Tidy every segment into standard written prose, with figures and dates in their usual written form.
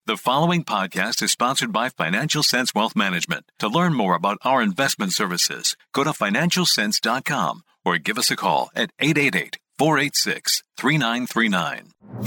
The following podcast is sponsored by Financial Sense Wealth Management. To learn more about our investment services, go to financialsense.com or give us a call at 888-486-3939.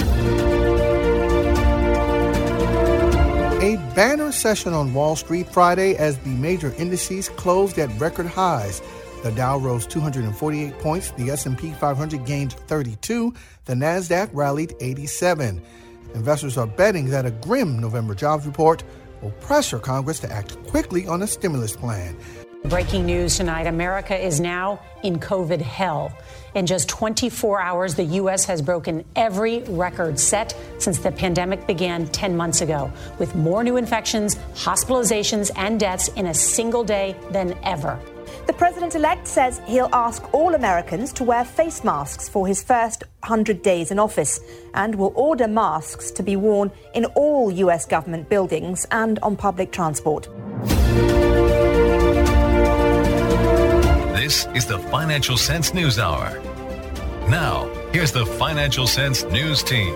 A banner session on Wall Street Friday as the major indices closed at record highs. The Dow rose 248 points, the S&P 500 gained 32, the Nasdaq rallied 87. Investors are betting that a grim November jobs report will pressure Congress to act quickly on a stimulus plan. Breaking news tonight, America is now in COVID hell. In just 24 hours, the U.S. has broken every record set since the pandemic began 10 months ago, with more new infections, hospitalizations, and deaths in a single day than ever. The president-elect says he'll ask all Americans to wear face masks for his first 100 days in office and will order masks to be worn in all U.S. government buildings and on public transport. This is the Financial Sense News Hour. Now, here's the Financial Sense News Team.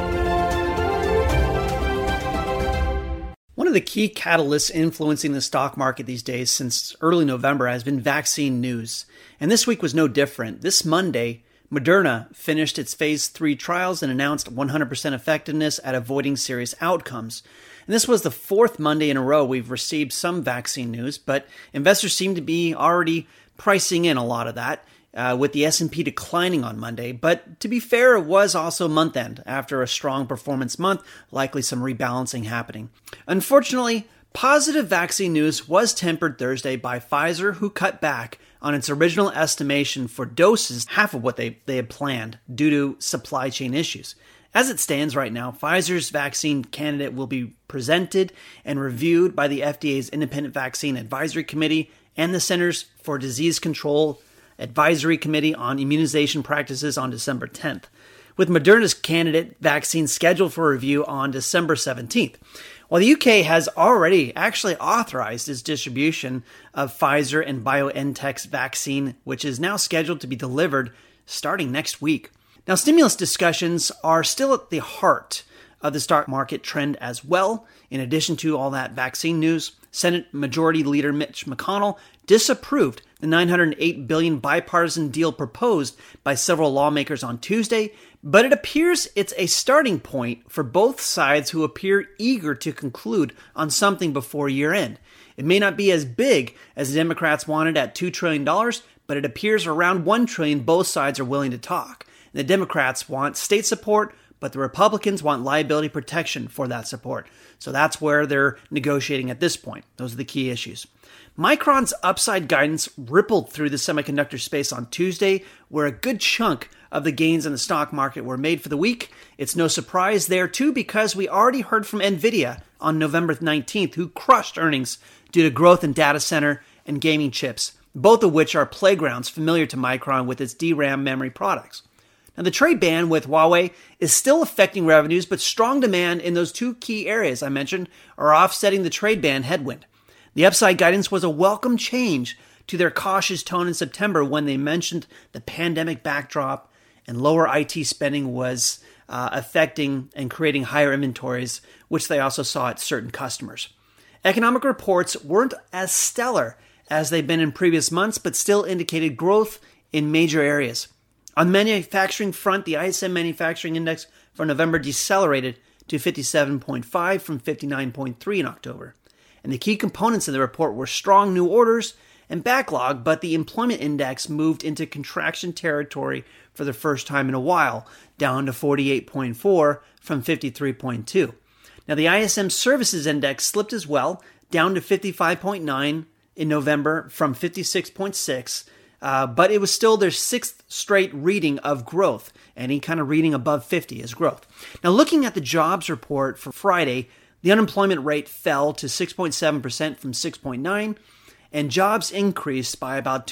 One of the key catalysts influencing the stock market these days since early November has been vaccine news. And this week was no different. This Monday, Moderna finished its phase 3 trials and announced 100% effectiveness at avoiding serious outcomes. And this was the fourth Monday in a row we've received some vaccine news, but investors seem to be already pricing in a lot of that. With the S&P declining on Monday. But to be fair, it was also month end after a strong performance month, likely some rebalancing happening. Unfortunately, positive vaccine news was tempered Thursday by Pfizer, who cut back on its original estimation for doses, half of what they had planned due to supply chain issues. As it stands right now, Pfizer's vaccine candidate will be presented and reviewed by the FDA's Independent Vaccine Advisory Committee and the Centers for Disease Control Advisory Committee on Immunization Practices on December 10th, with Moderna's candidate vaccine scheduled for review on December 17th. While the UK has already actually authorized its distribution of Pfizer and BioNTech's vaccine, which is now scheduled to be delivered starting next week. Now, stimulus discussions are still at the heart of the stock market trend as well. In addition to all that vaccine news, Senate Majority Leader Mitch McConnell disapproved the $908 billion bipartisan deal proposed by several lawmakers on Tuesday, but it appears it's a starting point for both sides who appear eager to conclude on something before year end. It may not be as big as the Democrats wanted at $2 trillion, but it appears around $1 trillion both sides are willing to talk. The Democrats want state support, but the Republicans want liability protection for that support. So that's where they're negotiating at this point. Those are the key issues. Micron's upside guidance rippled through the semiconductor space on Tuesday, where a good chunk of the gains in the stock market were made for the week. It's no surprise there, too, because we already heard from NVIDIA on November 19th, who crushed earnings due to growth in data center and gaming chips, both of which are playgrounds familiar to Micron with its DRAM memory products. Now, the trade ban with Huawei is still affecting revenues, but strong demand in those two key areas I mentioned are offsetting the trade ban headwind. The upside guidance was a welcome change to their cautious tone in September when they mentioned the pandemic backdrop and lower IT spending was affecting and creating higher inventories, which they also saw at certain customers. Economic reports weren't as stellar as they've been in previous months, but still indicated growth in major areas. On the manufacturing front, the ISM Manufacturing Index for November decelerated to 57.5 from 59.3 in October. And the key components of the report were strong new orders and backlog, but the employment index moved into contraction territory for the first time in a while, down to 48.4 from 53.2. Now, the ISM Services Index slipped as well, down to 55.9 in November from 56.6, but it was still their sixth straight reading of growth. Any kind of reading above 50 is growth. Now, looking at the jobs report for Friday, the unemployment rate fell to 6.7% from 6.9%, and jobs increased by about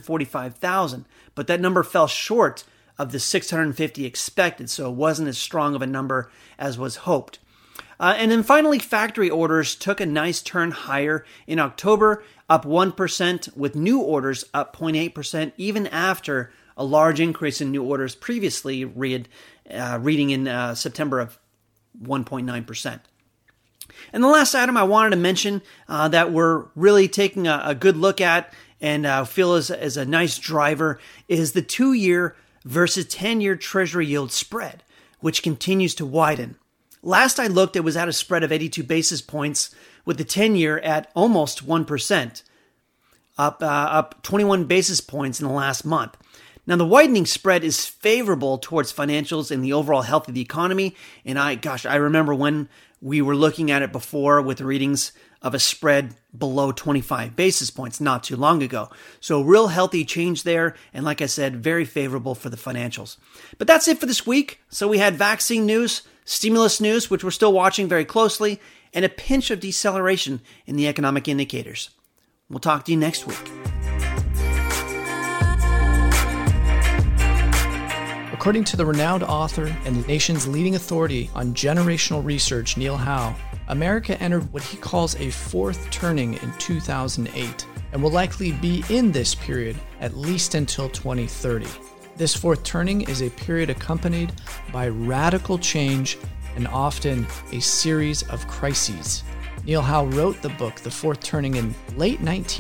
245,000, but that number fell short of the 650 expected, so it wasn't as strong of a number as was hoped. And then finally, factory orders took a nice turn higher in October, up 1%, with new orders up 0.8%, even after a large increase in new orders previously reading in September of 1.9%. And the last item I wanted to mention that we're really taking a good look at and feel is a nice driver is the 2-year versus 10-year Treasury yield spread, which continues to widen. Last I looked, it was at a spread of 82 basis points, with the 10-year at almost 1%, up 21 basis points in the last month. Now, the widening spread is favorable towards financials and the overall health of the economy. And I remember when we were looking at it before with readings of a spread below 25 basis points not too long ago. So real healthy change there. And like I said, very favorable for the financials. But that's it for this week. So we had vaccine news, stimulus news, which we're still watching very closely, and a pinch of deceleration in the economic indicators. We'll talk to you next week. According to the renowned author and the nation's leading authority on generational research, Neil Howe, America entered what he calls a fourth turning in 2008 and will likely be in this period at least until 2030. This fourth turning is a period accompanied by radical change and often a series of crises. Neil Howe wrote the book, The Fourth Turning, in late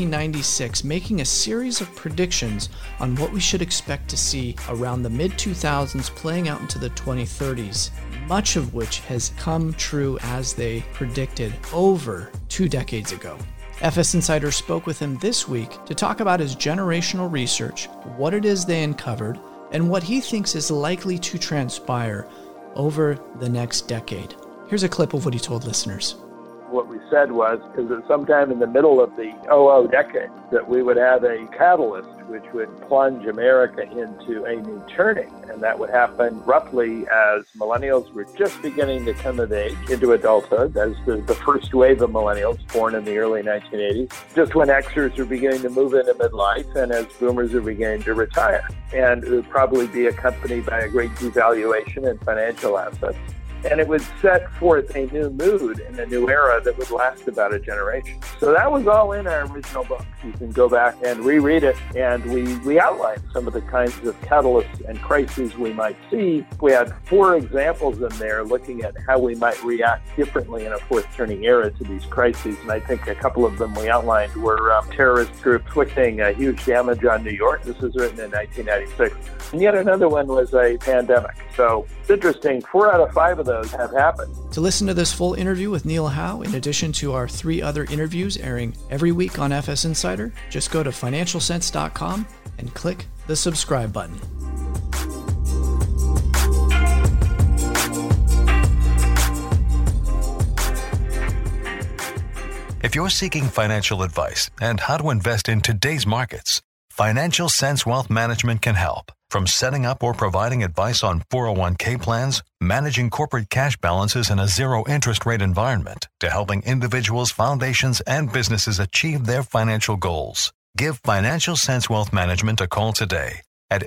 1996, making a series of predictions on what we should expect to see around the mid-2000s playing out into the 2030s, much of which has come true as they predicted over 2 decades ago. FS Insider spoke with him this week to talk about his generational research, what it is they uncovered, and what he thinks is likely to transpire over the next decade. Here's a clip of what he told listeners. What we said was, is that sometime in the middle of the 00 decade, that we would have a catalyst which would plunge America into a new turning. And that would happen roughly as millennials were just beginning to come of age into adulthood. That is the first wave of millennials born in the early 1980s, just when Xers are beginning to move into midlife and as boomers are beginning to retire. And it would probably be accompanied by a great devaluation in financial assets. And it would set forth a new mood and a new era that would last about a generation. So that was all in our original book. You can go back and reread it, and we outlined some of the kinds of catalysts and crises we might see. We had 4 examples in there looking at how we might react differently in a fourth turning era to these crises. And I think a couple of them we outlined were terrorist groups inflicting huge damage on New York. This was written in 1996. And yet another one was a pandemic. So it's interesting. 4 out of 5 of those have happened. To listen to this full interview with Neil Howe, in addition to our 3 other interviews airing every week on FS Insider, just go to financialsense.com and click the subscribe button. If you're seeking financial advice and how to invest in today's markets, Financial Sense Wealth Management can help. From setting up or providing advice on 401k plans, managing corporate cash balances in a zero-interest rate environment, to helping individuals, foundations, and businesses achieve their financial goals. Give Financial Sense Wealth Management a call today at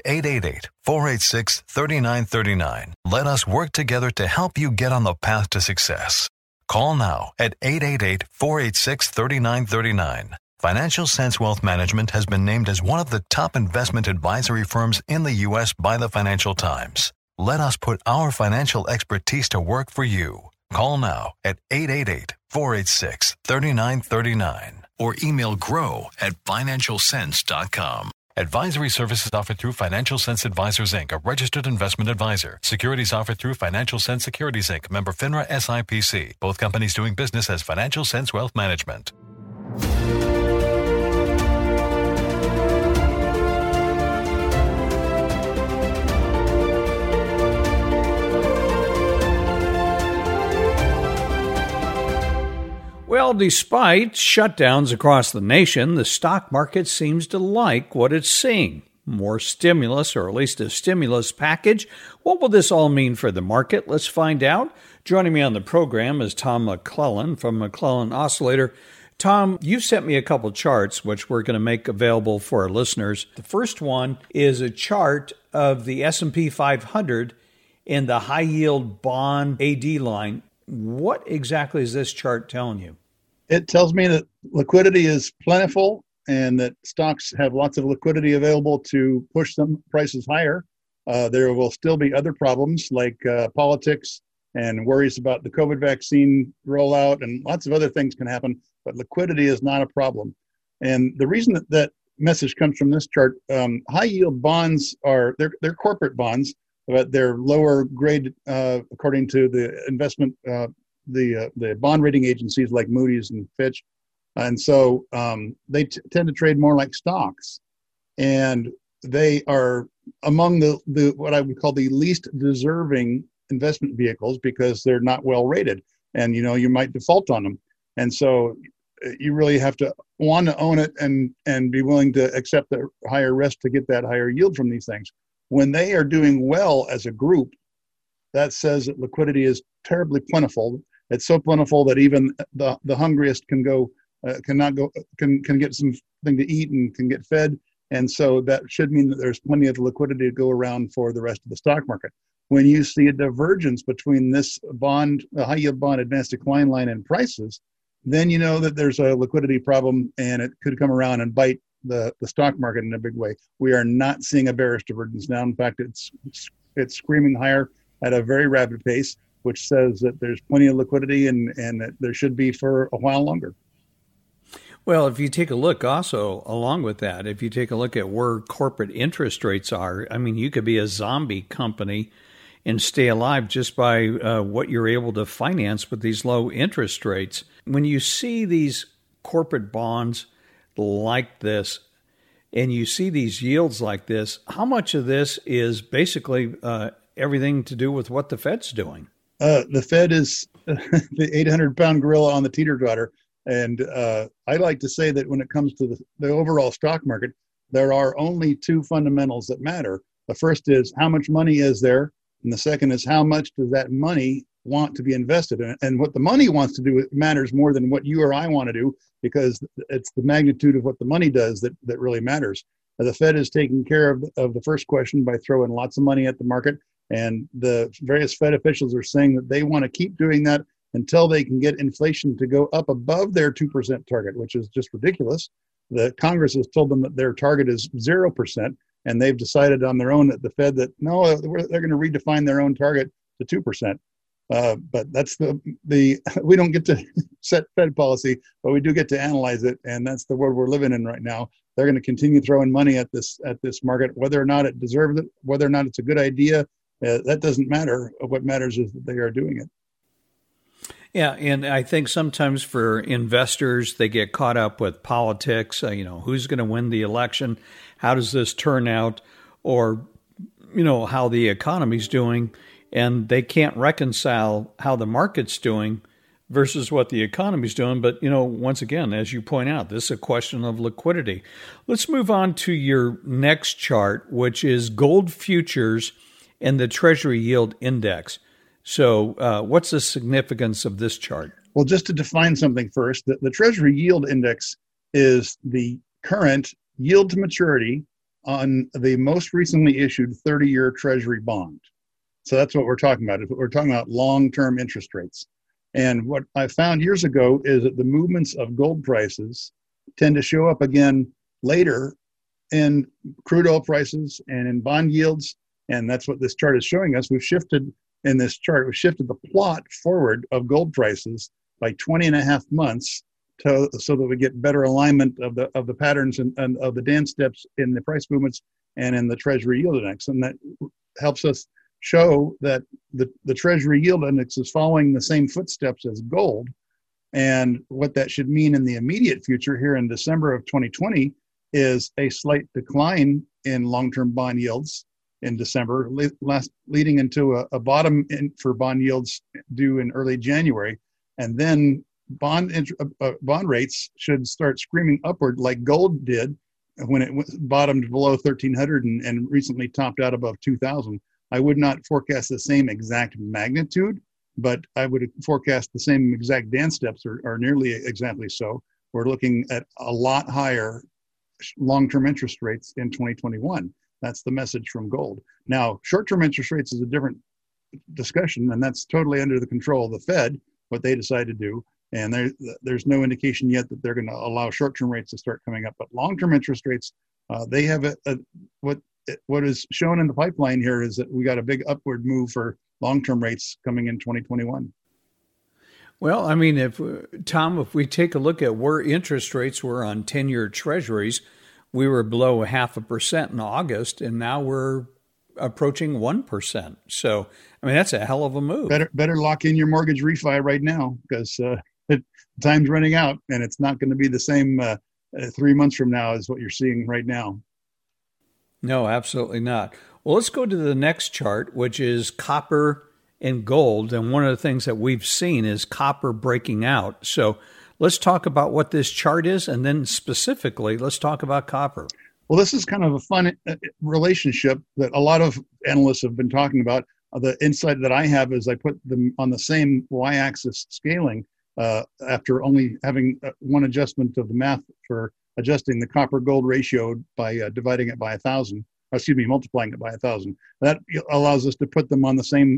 888-486-3939. Let us work together to help you get on the path to success. Call now at 888-486-3939. Financial Sense Wealth Management has been named as one of the top investment advisory firms in the U.S. by the Financial Times. Let us put our financial expertise to work for you. Call now at 888-486-3939 or email grow@financialsense.com. Advisory services offered through Financial Sense Advisors, Inc., a registered investment advisor. Securities offered through Financial Sense Securities, Inc., member FINRA SIPC. Both companies doing business as Financial Sense Wealth Management. Well, despite shutdowns across the nation, the stock market seems to like what it's seeing. More stimulus, or at least a stimulus package. What will this all mean for the market? Let's find out. Joining me on the program is Tom McClellan from McClellan Oscillator. Tom, you sent me a couple charts, which we're going to make available for our listeners. The first one is a chart of the S&P 500 in the high-yield bond AD line. What exactly is this chart telling you? It tells me that liquidity is plentiful and that stocks have lots of liquidity available to push some prices higher. There will still be other problems like politics and worries about the COVID vaccine rollout, and lots of other things can happen, but liquidity is not a problem. And the reason that message comes from this chart, high yield bonds they're corporate bonds, but they're lower grade according to the investment, the bond rating agencies like Moody's and Fitch. And so they tend to trade more like stocks. And they are among the what I would call the least deserving investment vehicles because they're not well rated, and you might default on them. And so you really have to want to own it and be willing to accept the higher risk to get that higher yield from these things. When they are doing well as a group, that says that liquidity is terribly plentiful. It's so plentiful that even the hungriest can get something to eat and can get fed. And so that should mean that there's plenty of liquidity to go around for the rest of the stock market. When you see a divergence between this bond, the high yield bond advanced decline line and prices, then you know that there's a liquidity problem and it could come around and bite the stock market in a big way. We are not seeing a bearish divergence now. In fact, it's screaming higher at a very rapid pace, which says that there's plenty of liquidity and that there should be for a while longer. Well, if you take a look also along with that, if you take a look at where corporate interest rates are, I mean, you could be a zombie company and stay alive just by what you're able to finance with these low interest rates. When you see these corporate bonds like this and you see these yields like this, how much of this is basically everything to do with what the Fed's doing? The Fed is the 800-pound gorilla on the teeter-totter. And I like to say that when it comes to the overall stock market, there are only two fundamentals that matter. The first is how much money is there? And the second is how much does that money want to be invested in? And what the money wants to do matters more than what you or I want to do, because it's the magnitude of what the money does that really matters. The Fed is taking care of the first question by throwing lots of money at the market. And the various Fed officials are saying that they want to keep doing that until they can get inflation to go up above their 2% target, which is just ridiculous. The Congress has told them that their target is 0%, and they've decided on their own at the Fed that no, they're going to redefine their own target to 2%. But that's we don't get to set Fed policy, but we do get to analyze it, and that's the world we're living in right now. They're going to continue throwing money at this market, whether or not it deserves it, whether or not it's a good idea. That doesn't matter. What matters is that they are doing it. Yeah, and I think sometimes for investors, they get caught up with politics, who's going to win the election, how does this turn out, or, how the economy's doing, and they can't reconcile how the market's doing versus what the economy's doing. But, once again, as you point out, this is a question of liquidity. Let's move on to your next chart, which is gold futures and the Treasury Yield Index. So what's the significance of this chart? Well, just to define something first, the Treasury Yield Index is the current yield to maturity on the most recently issued 30-year Treasury bond. So that's what we're talking about. We're talking about long-term interest rates. And what I found years ago is that the movements of gold prices tend to show up again later in crude oil prices and in bond yields. And that's what this chart is showing us. We've shifted the plot forward of gold prices by 20 and a half months so that we get better alignment of the patterns and of the dance steps in the price movements and in the Treasury Yield Index. And that helps us show that the Treasury Yield Index is following the same footsteps as gold. And what that should mean in the immediate future here in December of 2020 is a slight decline in long-term bond yields in December, leading into a bottom for bond yields due in early January. And then bond rates should start screaming upward like gold did when it bottomed below 1,300 and recently topped out above 2,000. I would not forecast the same exact magnitude, but I would forecast the same exact dance steps or nearly exactly so. We're looking at a lot higher long-term interest rates in 2021. That's the message from gold. Now, short-term interest rates is a different discussion, and that's totally under the control of the Fed, what they decide to do. And there's no indication yet that they're going to allow short-term rates to start coming up. But long-term interest rates, they have what is shown in the pipeline here is that we got a big upward move for long-term rates coming in 2021. Well, I mean, if we take a look at where interest rates were on 10-year treasuries, we were below 0.5% in August, and now we're approaching 1%. So, I mean, that's a hell of a move. Better lock in your mortgage refi right now, because time's running out, and it's not going to be the same 3 months from now as what you're seeing right now. No, absolutely not. Well, let's go to the next chart, which is copper and gold. And one of the things that we've seen is copper breaking out. So let's talk about what this chart is, and then specifically, let's talk about copper. Well, this is kind of a fun relationship that a lot of analysts have been talking about. The insight that I have is I put them on the same y-axis scaling after only having one adjustment of the math for adjusting the copper-gold ratio by dividing it by 1,000. Multiplying it by 1,000. That allows us to put them on the same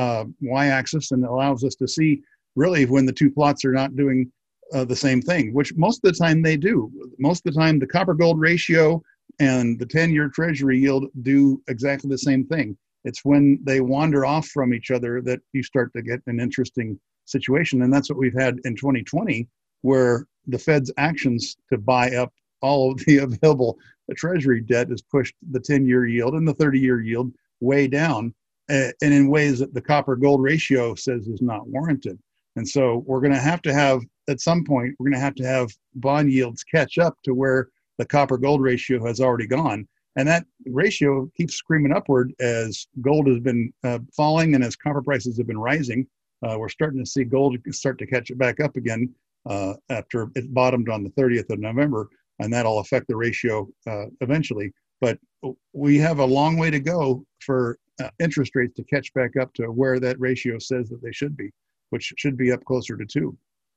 y-axis, and allows us to see really when the two plots are not doing the same thing, which most of the time they do. Most of the time, the copper-gold ratio and the 10-year treasury yield do exactly the same thing. It's when they wander off from each other that you start to get an interesting situation. And that's what we've had in 2020, where the Fed's actions to buy up all of the available treasury debt has pushed the 10-year yield and the 30-year yield way down, and in ways that the copper-gold ratio says is not warranted. And so we're going to have, at some point, we're going to have bond yields catch up to where the copper-gold ratio has already gone. And that ratio keeps screaming upward as gold has been falling and as copper prices have been rising. We're starting to see gold start to catch it back up again after it bottomed on the 30th of November, and that'll affect the ratio eventually. But we have a long way to go for interest rates to catch back up to where that ratio says that they should be, which should be up closer to 2.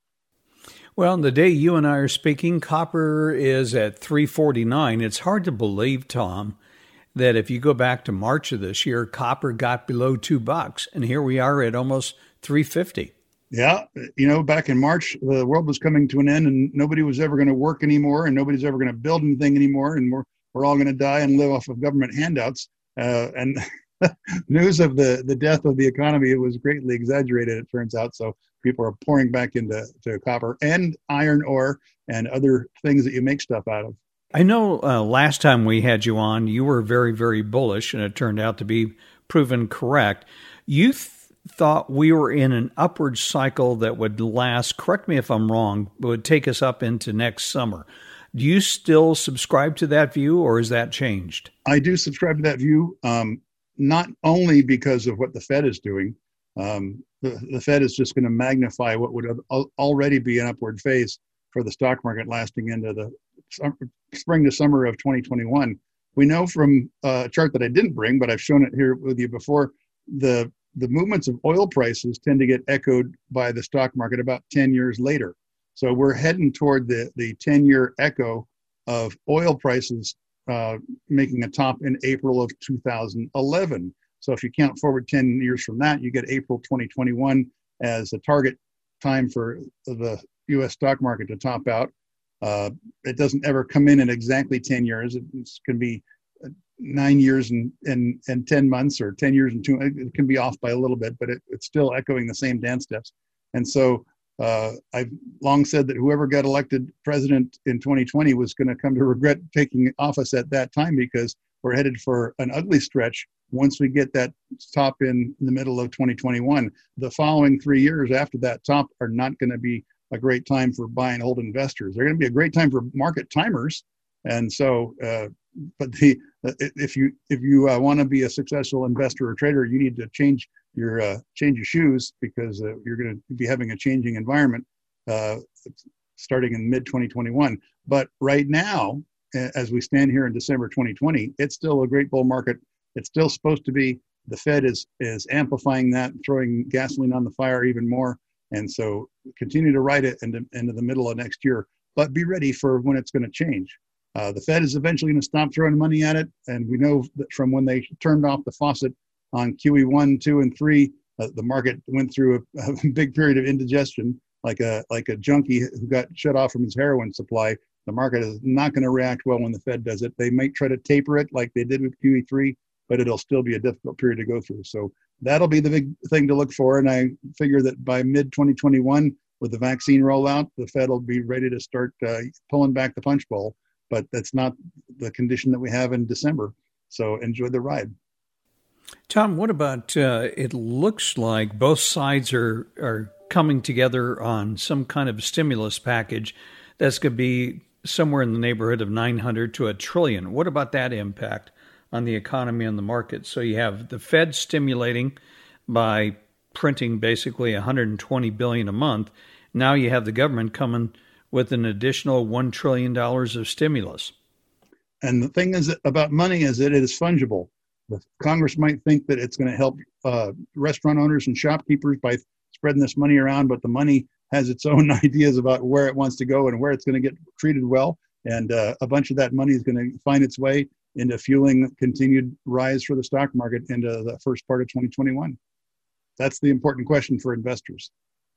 Well, the day you and I are speaking, copper is at $3.49. It's hard to believe, Tom, that if you go back to March of this year, copper got below $2, and here we are at almost $3.50. Yeah, back in March, the world was coming to an end, and nobody was ever going to work anymore, and nobody's ever going to build anything anymore, and we're all going to die and live off of government handouts. And news of the death of the economy was greatly exaggerated, it turns out. So people are pouring back into copper and iron ore and other things that you make stuff out of. I know last time we had you on, you were very, very bullish, and it turned out to be proven correct. You thought we were in an upward cycle that would last, correct me if I'm wrong, but would take us up into next summer. Do you still subscribe to that view, or has that changed? I do subscribe to that view, not only because of what the Fed is doing. The Fed is just going to magnify what would already be an upward phase for the stock market lasting into the spring to summer of 2021. We know from a chart that I didn't bring, but I've shown it here with you before, the movements of oil prices tend to get echoed by the stock market about 10 years later. So we're heading toward the 10-year echo of oil prices making a top in April of 2011. So if you count forward 10 years from that, you get April 2021 as a target time for the U.S. stock market to top out. It doesn't ever come in at exactly 10 years. It can be 9 years and 10 months, or 10 years and 2. It can be off by a little bit, but it's still echoing the same dance steps. And so I've long said that whoever got elected president in 2020 was going to come to regret taking office at that time, because we're headed for an ugly stretch once we get that top in the middle of 2021. The following 3 years after that top are not going to be a great time for buy and hold investors. They're going to be a great time for market timers. And so, but if you want to be a successful investor or trader, you need to change your shoes, because you're going to be having a changing environment starting in mid 2021. But right now, as we stand here in December 2020, it's still a great bull market. It's still supposed to be. The Fed is amplifying that, throwing gasoline on the fire even more. And so continue to ride it into the middle of next year, but be ready for when it's going to change. The Fed is eventually going to stop throwing money at it. And we know that from when they turned off the faucet on QE 1, 2, and 3, the market went through a big period of indigestion, like a junkie who got shut off from his heroin supply. The market is not going to react well when the Fed does it. They might try to taper it like they did with QE3, but it'll still be a difficult period to go through. So that'll be the big thing to look for. And I figure that by mid-2021, with the vaccine rollout, the Fed will be ready to start pulling back the punch bowl. But that's not the condition that we have in December. So enjoy the ride. Tom, what about, it looks like both sides are coming together on some kind of stimulus package that's going to be somewhere in the neighborhood of 900 to $1 trillion. What about that impact on the economy and the market? So you have the Fed stimulating by printing basically $120 billion a month. Now you have the government coming with an additional $1 trillion of stimulus. And the thing is about money is that it is fungible. The Congress might think that it's going to help restaurant owners and shopkeepers by spreading this money around, but the money has its own ideas about where it wants to go and where it's going to get treated well. And a bunch of that money is going to find its way into fueling continued rise for the stock market into the first part of 2021. That's the important question for investors.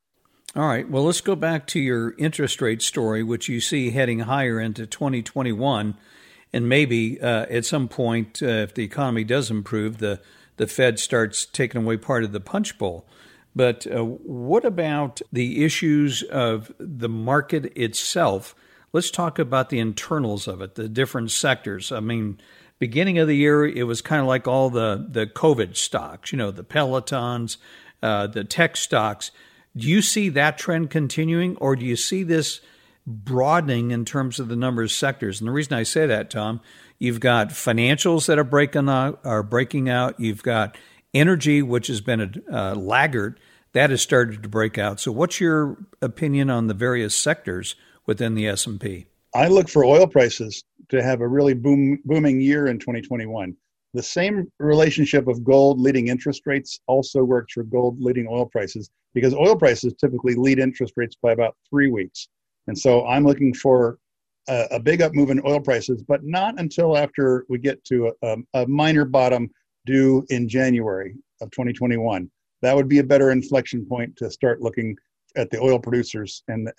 All right. Well, let's go back to your interest rate story, which you see heading higher into 2021. And maybe at some point, if the economy does improve, the Fed starts taking away part of the punch bowl. But what about the issues of the market itself? Let's talk about the internals of it, the different sectors. I mean, beginning of the year, it was kind of like all the COVID stocks, the Pelotons, the tech stocks. Do you see that trend continuing, or do you see this broadening in terms of the number of sectors? And the reason I say that, Tom, you've got financials that are breaking out. You've got energy, which has been a laggard, that has started to break out. So what's your opinion on the various sectors within the S&P? I look for oil prices to have a really booming year in 2021. The same relationship of gold leading interest rates also works for gold leading oil prices, because oil prices typically lead interest rates by about 3 weeks. And so I'm looking for a big up move in oil prices, but not until after we get to a minor bottom due in January of 2021. That would be a better inflection point to start looking at the oil producers and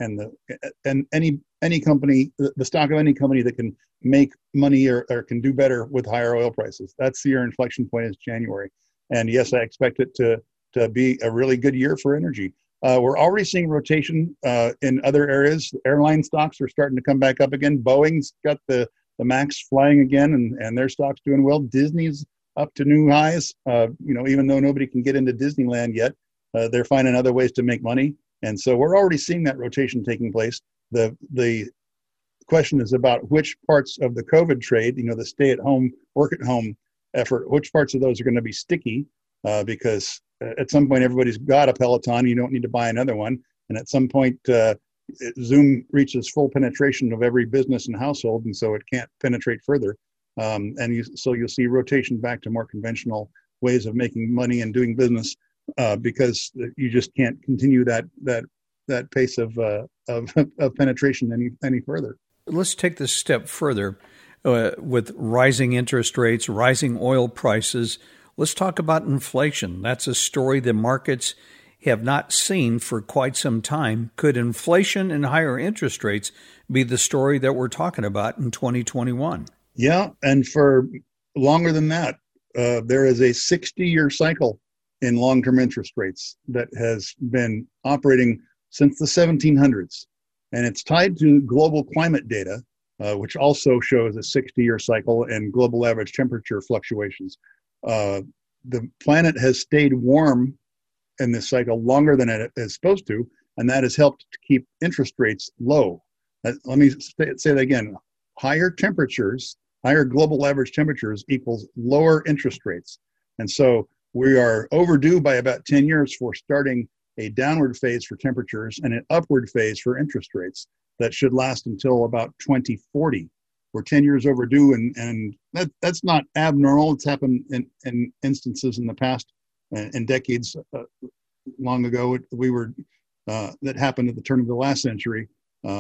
any company, the stock of any company that can make money or can do better with higher oil prices. That's your inflection point is January. And yes, I expect it to be a really good year for energy. We're already seeing rotation in other areas. Airline stocks are starting to come back up again. Boeing's got the MAX flying again, and their stock's doing well. Disney's up to new highs. Even though nobody can get into Disneyland yet, they're finding other ways to make money. And so we're already seeing that rotation taking place. The question is about which parts of the COVID trade, the stay-at-home, work-at-home effort, which parts of those are going to be sticky, because at some point everybody's got a Peloton. You don't need to buy another one. And at some point, Zoom reaches full penetration of every business and household, and so it can't penetrate further. So you'll see rotation back to more conventional ways of making money and doing business, because you just can't continue that pace of penetration any further. Let's take this step further. With rising interest rates, rising oil prices, let's talk about inflation. That's a story the markets have not seen for quite some time. Could inflation and higher interest rates be the story that we're talking about in 2021? Yeah, and for longer than that, there is a 60-year cycle in long-term interest rates that has been operating since the 1700s. And it's tied to global climate data, which also shows a 60-year cycle and global average temperature fluctuations. The planet has stayed warm in this cycle longer than it is supposed to, and that has helped to keep interest rates low. Let me say that again. Higher temperatures, higher global average temperatures equals lower interest rates. And so we are overdue by about 10 years for starting a downward phase for temperatures and an upward phase for interest rates that should last until about 2040. We're 10 years overdue, and that's not abnormal. It's happened in instances in the past, in decades long ago. That happened at the turn of the last century.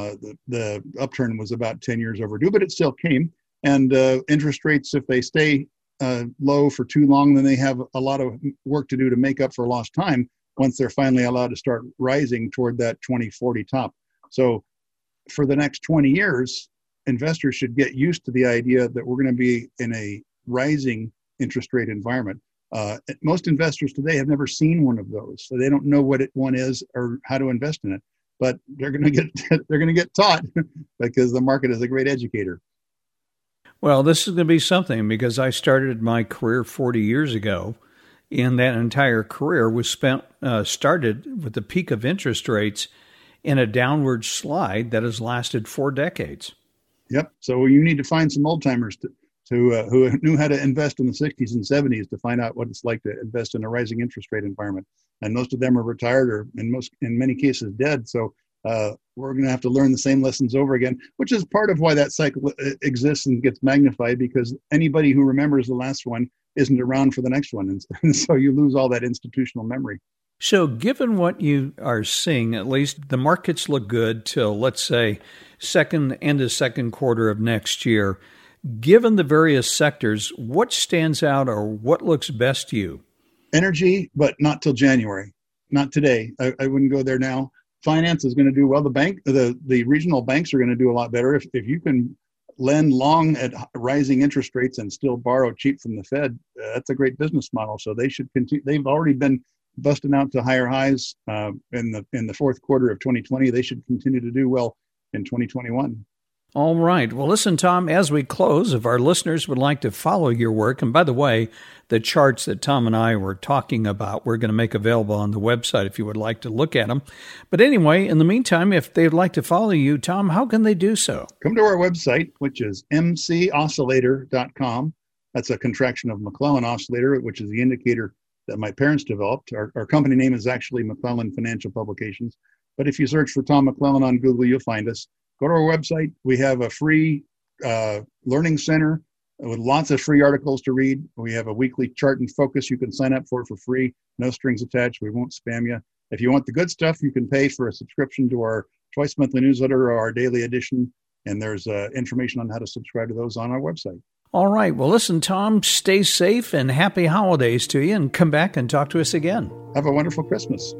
The upturn was about 10 years overdue, but it still came. And interest rates, if they stay low for too long, then they have a lot of work to do to make up for lost time once they're finally allowed to start rising toward that 2040 top. So for the next 20 years, investors should get used to the idea that we're going to be in a rising interest rate environment. Most investors today have never seen one of those, so they don't know what one is or how to invest in it. But they're going to get taught because the market is a great educator. Well, this is going to be something because I started my career 40 years ago, and that entire career was started with the peak of interest rates in a downward slide that has lasted 4 decades. Yep. So you need to find some old timers who knew how to invest in the 60s and 70s to find out what it's like to invest in a rising interest rate environment. And most of them are retired or in many cases dead. So we're going to have to learn the same lessons over again, which is part of why that cycle exists and gets magnified, because anybody who remembers the last one isn't around for the next one. And so you lose all that institutional memory. So given what you are seeing, at least the markets look good till, let's say, end of second quarter of next year. Given the various sectors, what stands out or what looks best to you? Energy, but not till January. Not today. I wouldn't go there now. Finance is going to do well. The regional banks are going to do a lot better. If you can lend long at rising interest rates and still borrow cheap from the Fed, that's a great business model. So they should continue. They've already been busting out to higher highs in the fourth quarter of 2020. They should continue to do well in 2021. All right. Well, listen, Tom, as we close, if our listeners would like to follow your work, and by the way, the charts that Tom and I were talking about, we're going to make available on the website if you would like to look at them. But anyway, in the meantime, if they'd like to follow you, Tom, how can they do so? Come to our website, which is mcoscillator.com. That's a contraction of McClellan Oscillator, which is the indicator that my parents developed. Our company name is actually McClellan Financial Publications. But if you search for Tom McClellan on Google, you'll find us. Go to our website. We have a free learning center with lots of free articles to read. We have a weekly chart and focus you can sign up for free. No strings attached. We won't spam you. If you want the good stuff, you can pay for a subscription to our twice monthly newsletter or our daily edition. And there's information on how to subscribe to those on our website. All right. Well, listen, Tom, stay safe and happy holidays to you, and come back and talk to us again. Have a wonderful Christmas.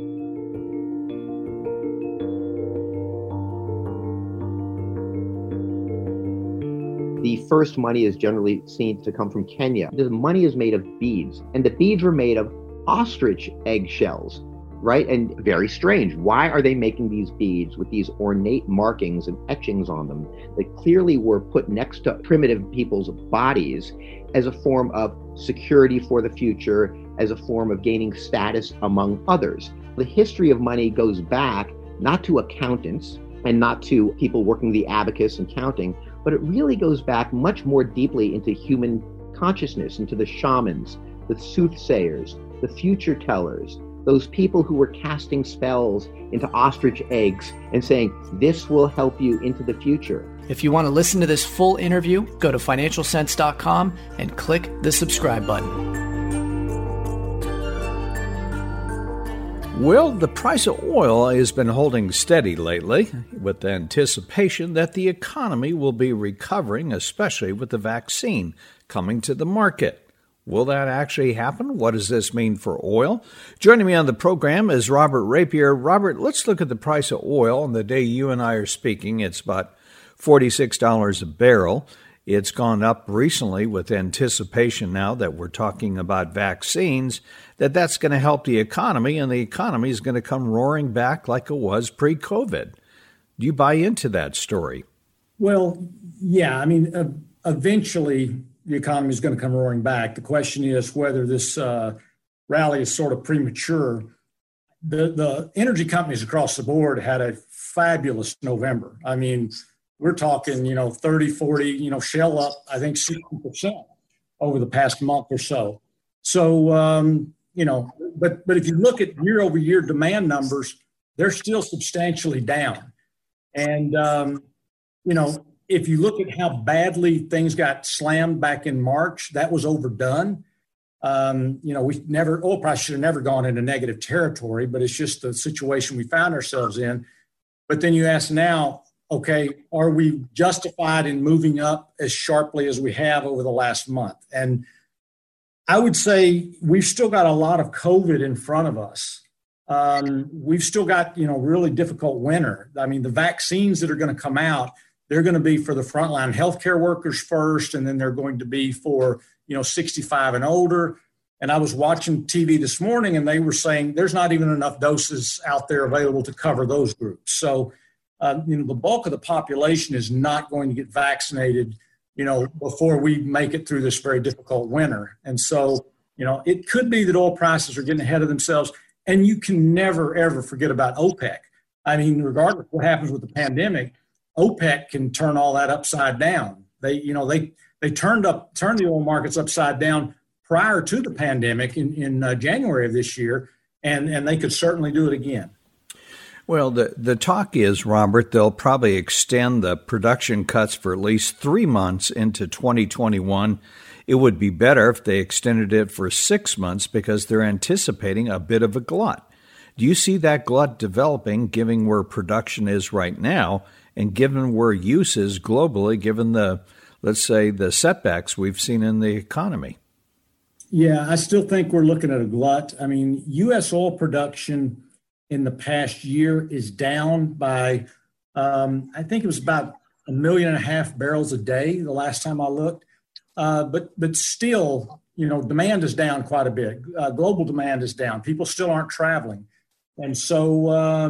The first money is generally seen to come from Kenya. The money is made of beads, and the beads were made of ostrich eggshells, right? And very strange. Why are they making these beads with these ornate markings and etchings on them that clearly were put next to primitive people's bodies as a form of security for the future, as a form of gaining status among others? The history of money goes back not to accountants and not to people working the abacus and counting, but it really goes back much more deeply into human consciousness, into the shamans, the soothsayers, the future tellers, those people who were casting spells into ostrich eggs and saying, this will help you into the future. If you want to listen to this full interview, go to financialsense.com and click the subscribe button. Well, the price of oil has been holding steady lately, with anticipation that the economy will be recovering, especially with the vaccine coming to the market. Will that actually happen? What does this mean for oil? Joining me on the program is Robert Rapier. Robert, let's look at the price of oil. On the day you and I are speaking, it's about $46 a barrel. It's gone up recently with anticipation now that we're talking about vaccines, that's going to help the economy, and the economy is going to come roaring back like it was pre-COVID. Do you buy into that story? Well, yeah. I mean, eventually the economy is going to come roaring back. The question is whether this rally is sort of premature. The energy companies across the board had a fabulous November. I mean, we're talking, 30, 40, Shell up, I think 60% over the past month or so. So, but if you look at year over year demand numbers, they're still substantially down. And, if you look at how badly things got slammed back in March, that was overdone. Oil price should have never gone into negative territory, but it's just the situation we found ourselves in. But then you ask now, okay, are we justified in moving up as sharply as we have over the last month? And I would say we've still got a lot of COVID in front of us. We've still got, really difficult winter. I mean, the vaccines that are going to come out, they're going to be for the frontline healthcare workers first, and then they're going to be for, 65 and older. And I was watching TV this morning, and they were saying there's not even enough doses out there available to cover those groups. So, the bulk of the population is not going to get vaccinated, before we make it through this very difficult winter. And so, it could be that oil prices are getting ahead of themselves. And you can never, ever forget about OPEC. I mean, regardless of what happens with the pandemic, OPEC can turn all that upside down. They turned the oil markets upside down prior to the pandemic in January of this year, and they could certainly do it again. Well, the talk is, Robert, they'll probably extend the production cuts for at least 3 months into 2021. It would be better if they extended it for 6 months because they're anticipating a bit of a glut. Do you see that glut developing, given where production is right now and given where use is globally, given let's say, the setbacks we've seen in the economy? Yeah, I still think we're looking at a glut. I mean, U.S. oil production in the past year is down by, I think it was about 1.5 million barrels a day the last time I looked. But still, demand is down quite a bit. Global demand is down. People still aren't traveling. And so,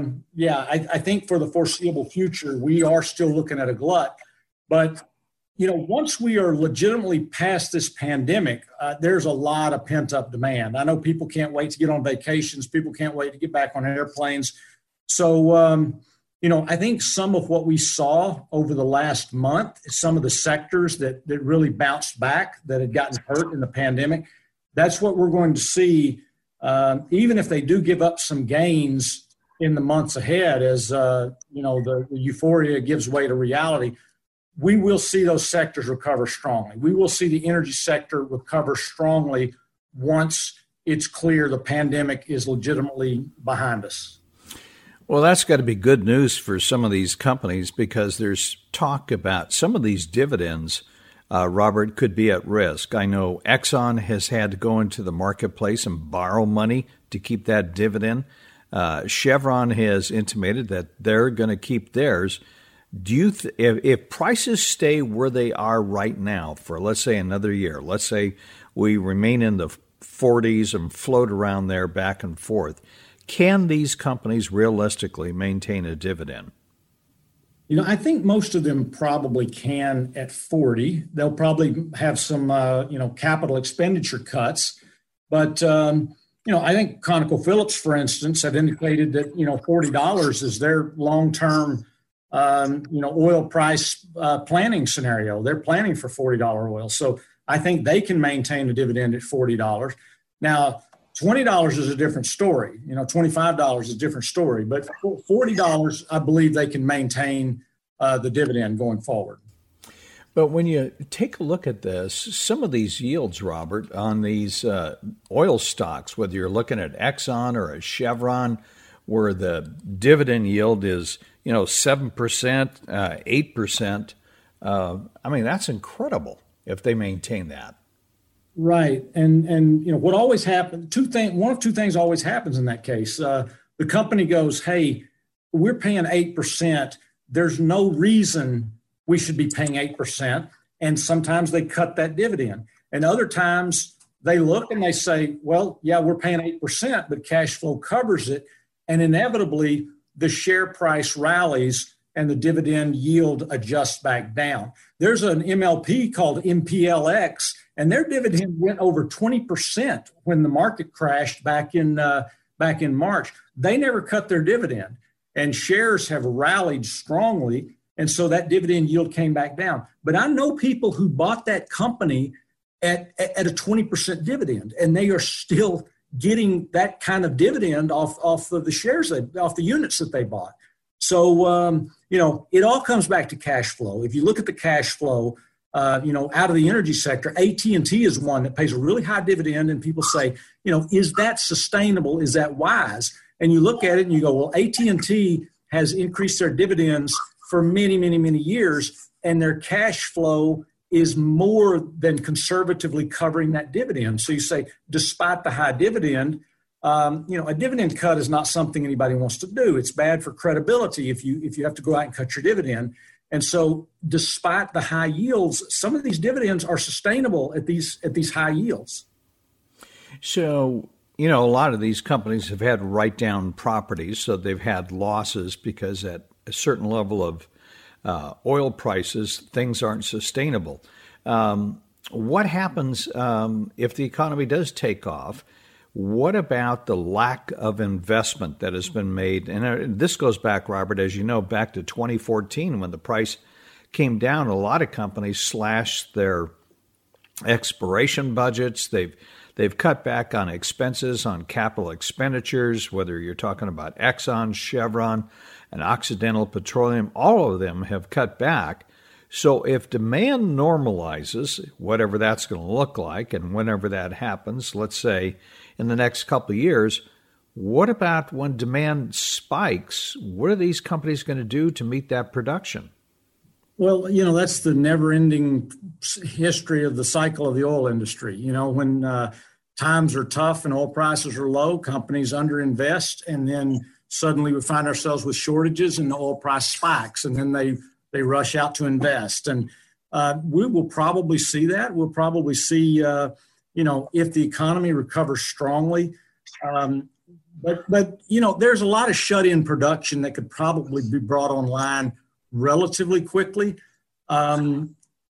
I think for the foreseeable future, we are still looking at a glut. But, once we are legitimately past this pandemic, there's a lot of pent-up demand. I know people can't wait to get on vacations. People can't wait to get back on airplanes. So, I think some of what we saw over the last month, some of the sectors that really bounced back, that had gotten hurt in the pandemic, that's what we're going to see, even if they do give up some gains in the months ahead as, the euphoria gives way to reality. We will see those sectors recover strongly. We will see the energy sector recover strongly once it's clear the pandemic is legitimately behind us. Well, that's got to be good news for some of these companies because there's talk about some of these dividends, Robert, could be at risk. I know Exxon has had to go into the marketplace and borrow money to keep that dividend. Chevron has intimated that they're going to keep theirs. Do you if prices stay where they are right now for, let's say, another year, let's say we remain in the 40s and float around there back and forth, can these companies realistically maintain a dividend? I think most of them probably can at 40. They'll probably have some, capital expenditure cuts. But, I think ConocoPhillips, for instance, have indicated that, $40 is their long-term, oil price planning scenario. They're planning for $40 oil. So I think they can maintain a dividend at $40. Now, $20 is a different story. $25 is a different story. But $40, I believe they can maintain the dividend going forward. But when you take a look at this, some of these yields, Robert, on these oil stocks, whether you're looking at Exxon or a Chevron, where the dividend yield is, 7%, 8%, that's incredible if they maintain that. Right. And what always happens, one of two things always happens in that case. The company goes, hey, we're paying 8%. There's no reason we should be paying 8%. And sometimes they cut that dividend. And other times they look and they say, well, yeah, we're paying 8%, but cash flow covers it. And inevitably, the share price rallies and the dividend yield adjusts back down. There's an MLP called MPLX, and their dividend went over 20% when the market crashed back in March. They never cut their dividend, and shares have rallied strongly, and so that dividend yield came back down. But I know people who bought that company at a 20% dividend, and they are still getting that kind of dividend off of the shares, off the units that they bought. So, it all comes back to cash flow. If you look at the cash flow, out of the energy sector, AT&T is one that pays a really high dividend, and people say, is that sustainable? Is that wise? And you look at it and you go, well, AT&T has increased their dividends for many, many, many years, and their cash flow is more than conservatively covering that dividend. So you say, despite the high dividend, a dividend cut is not something anybody wants to do. It's bad for credibility if you have to go out and cut your dividend. And so despite the high yields, some of these dividends are sustainable at these high yields. So, you know, a lot of these companies have had to write down properties, so they've had losses because at a certain level of oil prices, things aren't sustainable. What happens if the economy does take off? What about the lack of investment that has been made? And this goes back, Robert, as you know, back to 2014 when the price came down. A lot of companies slashed their exploration budgets. They've cut back on expenses, on capital expenditures, whether you're talking about Exxon, Chevron, and Occidental Petroleum. All of them have cut back. So if demand normalizes, whatever that's going to look like, and whenever that happens, let's say in the next couple of years, what about when demand spikes? What are these companies going to do to meet that production? Well, you know, that's the never-ending history of the cycle of the oil industry. You know, when times are tough and oil prices are low, companies underinvest, and then suddenly we find ourselves with shortages and the oil price spikes, and then they rush out to invest. And we will probably see that. We'll probably see, you know, if the economy recovers strongly. But you know, there's a lot of shut-in production that could probably be brought online relatively quickly. But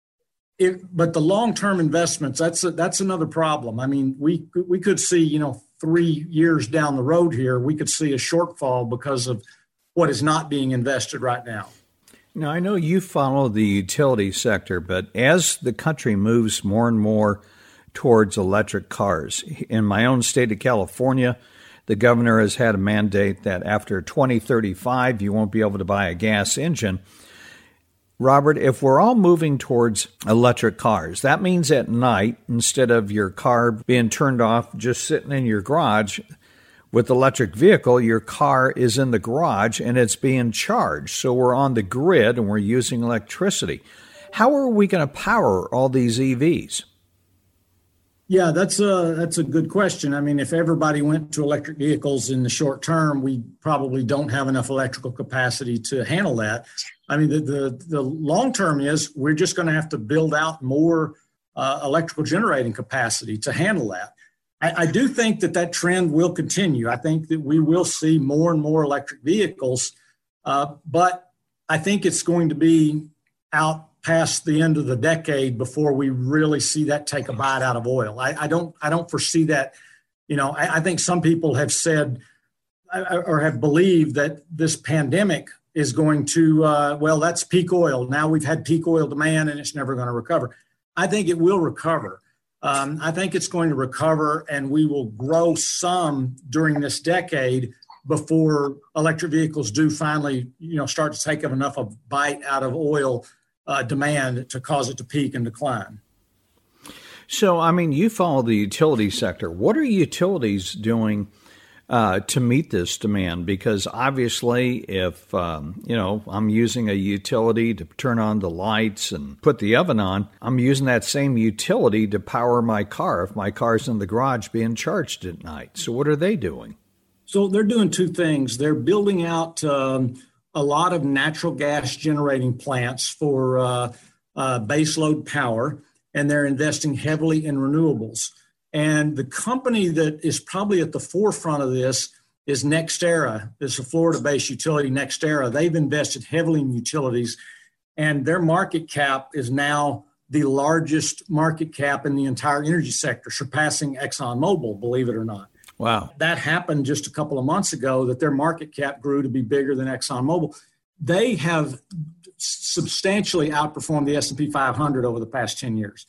the long-term investments, that's another problem. I mean, we could see, you know, 3 years down the road here, we could see a shortfall because of what is not being invested right now. Now, I know you follow the utility sector, but as the country moves more and more towards electric cars, in my own state of California, the governor has had a mandate that after 2035, you won't be able to buy a gas engine. Robert, if we're all moving towards electric cars, that means at night, instead of your car being turned off, just sitting in your garage, with electric vehicle, your car is in the garage and it's being charged. So we're on the grid and we're using electricity. How are we going to power all these EVs? Yeah, that's a good question. I mean, if everybody went to electric vehicles in the short term, we probably don't have enough electrical capacity to handle that. I mean, the long term is we're just going to have to build out more electrical generating capacity to handle that. I do think that trend will continue. I think that we will see more and more electric vehicles, but I think it's going to be out past the end of the decade before we really see that take a bite out of oil. I don't foresee that. You know, I think some people have said or have believed that this pandemic is going to, well, that's peak oil. Now we've had peak oil demand and it's never going to recover. I think it will recover. I think it's going to recover and we will grow some during this decade before electric vehicles do finally, you know, start to take enough of a bite out of oil demand to cause it to peak and decline. So, I mean, you follow the utility sector. What are utilities doing to meet this demand? Because obviously, if, you know, I'm using a utility to turn on the lights and put the oven on, I'm using that same utility to power my car if my car's in the garage being charged at night. So what are they doing? So they're doing two things. They're building out a lot of natural gas generating plants for baseload power, and they're investing heavily in renewables. And the company that is probably at the forefront of this is NextEra. It's a Florida-based utility, NextEra. They've invested heavily in utilities, and their market cap is now the largest market cap in the entire energy sector, surpassing ExxonMobil, believe it or not. Wow. That happened just a couple of months ago, that their market cap grew to be bigger than ExxonMobil. They have substantially outperformed the S&P 500 over the past 10 years.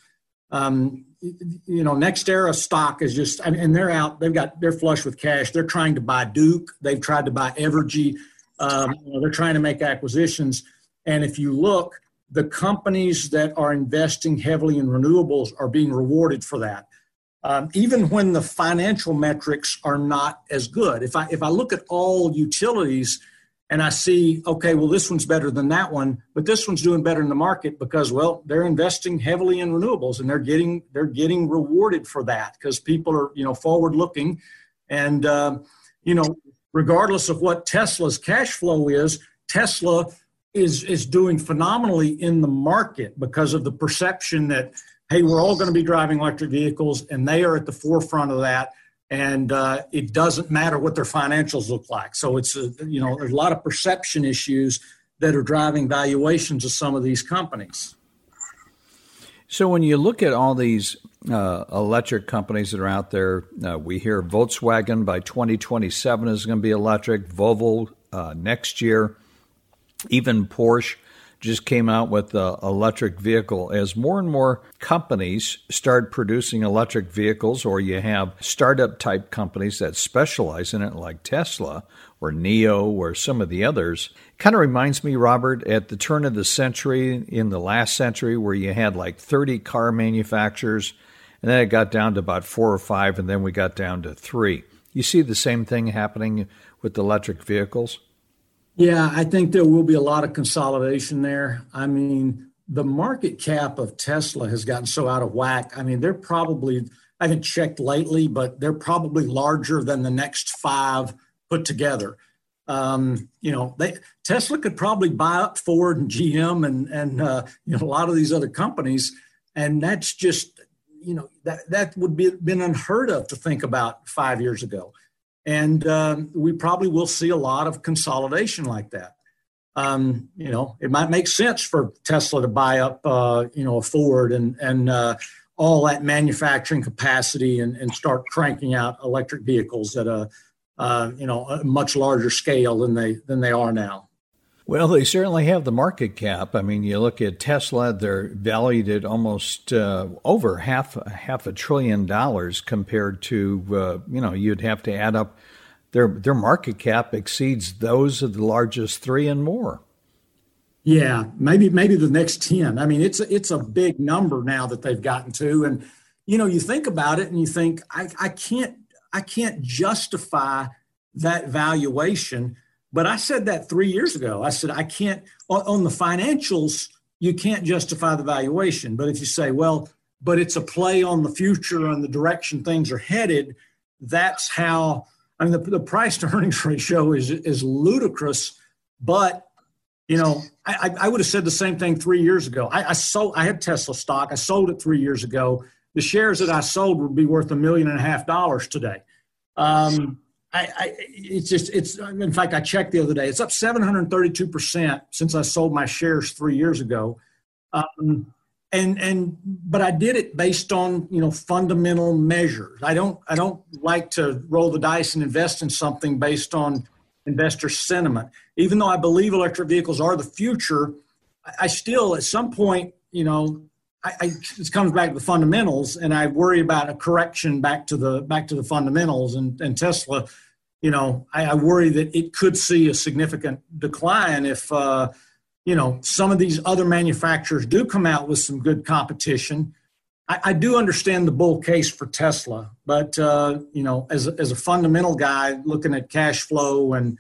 You know, NextEra stock is just, and they're flush with cash. They're trying to buy Duke. They've tried to buy Evergy. They're trying to make acquisitions. And if you look, the companies that are investing heavily in renewables are being rewarded for that. Even when the financial metrics are not as good. If I look at all utilities and I see, okay, well, this one's better than that one, but this one's doing better in the market because, well, they're investing heavily in renewables and they're getting rewarded for that because people are, you know, forward looking. And, you know, regardless of what Tesla's cash flow is, Tesla is doing phenomenally in the market because of the perception that hey, we're all going to be driving electric vehicles, and they are at the forefront of that. And it doesn't matter what their financials look like. So it's, there's a lot of perception issues that are driving valuations of some of these companies. So when you look at all these electric companies that are out there, we hear Volkswagen by 2027 is going to be electric, Volvo next year, even Porsche just came out with an electric vehicle. As more and more companies start producing electric vehicles, or you have startup type companies that specialize in it like Tesla or NIO or some of the others, kind of reminds me, Robert, at the turn of the century, in the last century, where you had like 30 car manufacturers, and then it got down to about 4 or 5, and then we got down to 3. You see the same thing happening with electric vehicles? Yeah, I think there will be a lot of consolidation there. I mean, the market cap of Tesla has gotten so out of whack. I mean, they're probably, I haven't checked lately, but they're probably larger than the next 5 put together. Tesla could probably buy up Ford and GM and a lot of these other companies. And that's just, that would be been unheard of to think about 5 years ago. And we probably will see a lot of consolidation like that. It might make sense for Tesla to buy up, a Ford and all that manufacturing capacity and start cranking out electric vehicles at a much larger scale than they are now. Well, they certainly have the market cap. I mean, you look at Tesla; they're valued at almost over half $1 trillion compared to you'd have to add up their market cap exceeds those of the largest 3 and more. Yeah, maybe the next 10. I mean, it's a big number now that they've gotten to, and you think about it and you think I can't justify that valuation. But I said that 3 years ago. I said, I can't, on the financials, you can't justify the valuation. But if you say, well, but it's a play on the future and the direction things are headed, that's how, I mean, the price to earnings ratio is ludicrous. But, I would have said the same thing 3 years ago. I had Tesla stock. I sold it 3 years ago. The shares that I sold would be worth $1.5 million today. In fact, I checked the other day, it's up 732% since I sold my shares 3 years ago. But I did it based on, fundamental measures. I don't like to roll the dice and invest in something based on investor sentiment. Even though I believe electric vehicles are the future, I still, at some point, it comes back to the fundamentals, and I worry about a correction back to the fundamentals. And Tesla, I worry that it could see a significant decline if some of these other manufacturers do come out with some good competition. I do understand the bull case for Tesla, but as a fundamental guy looking at cash flow and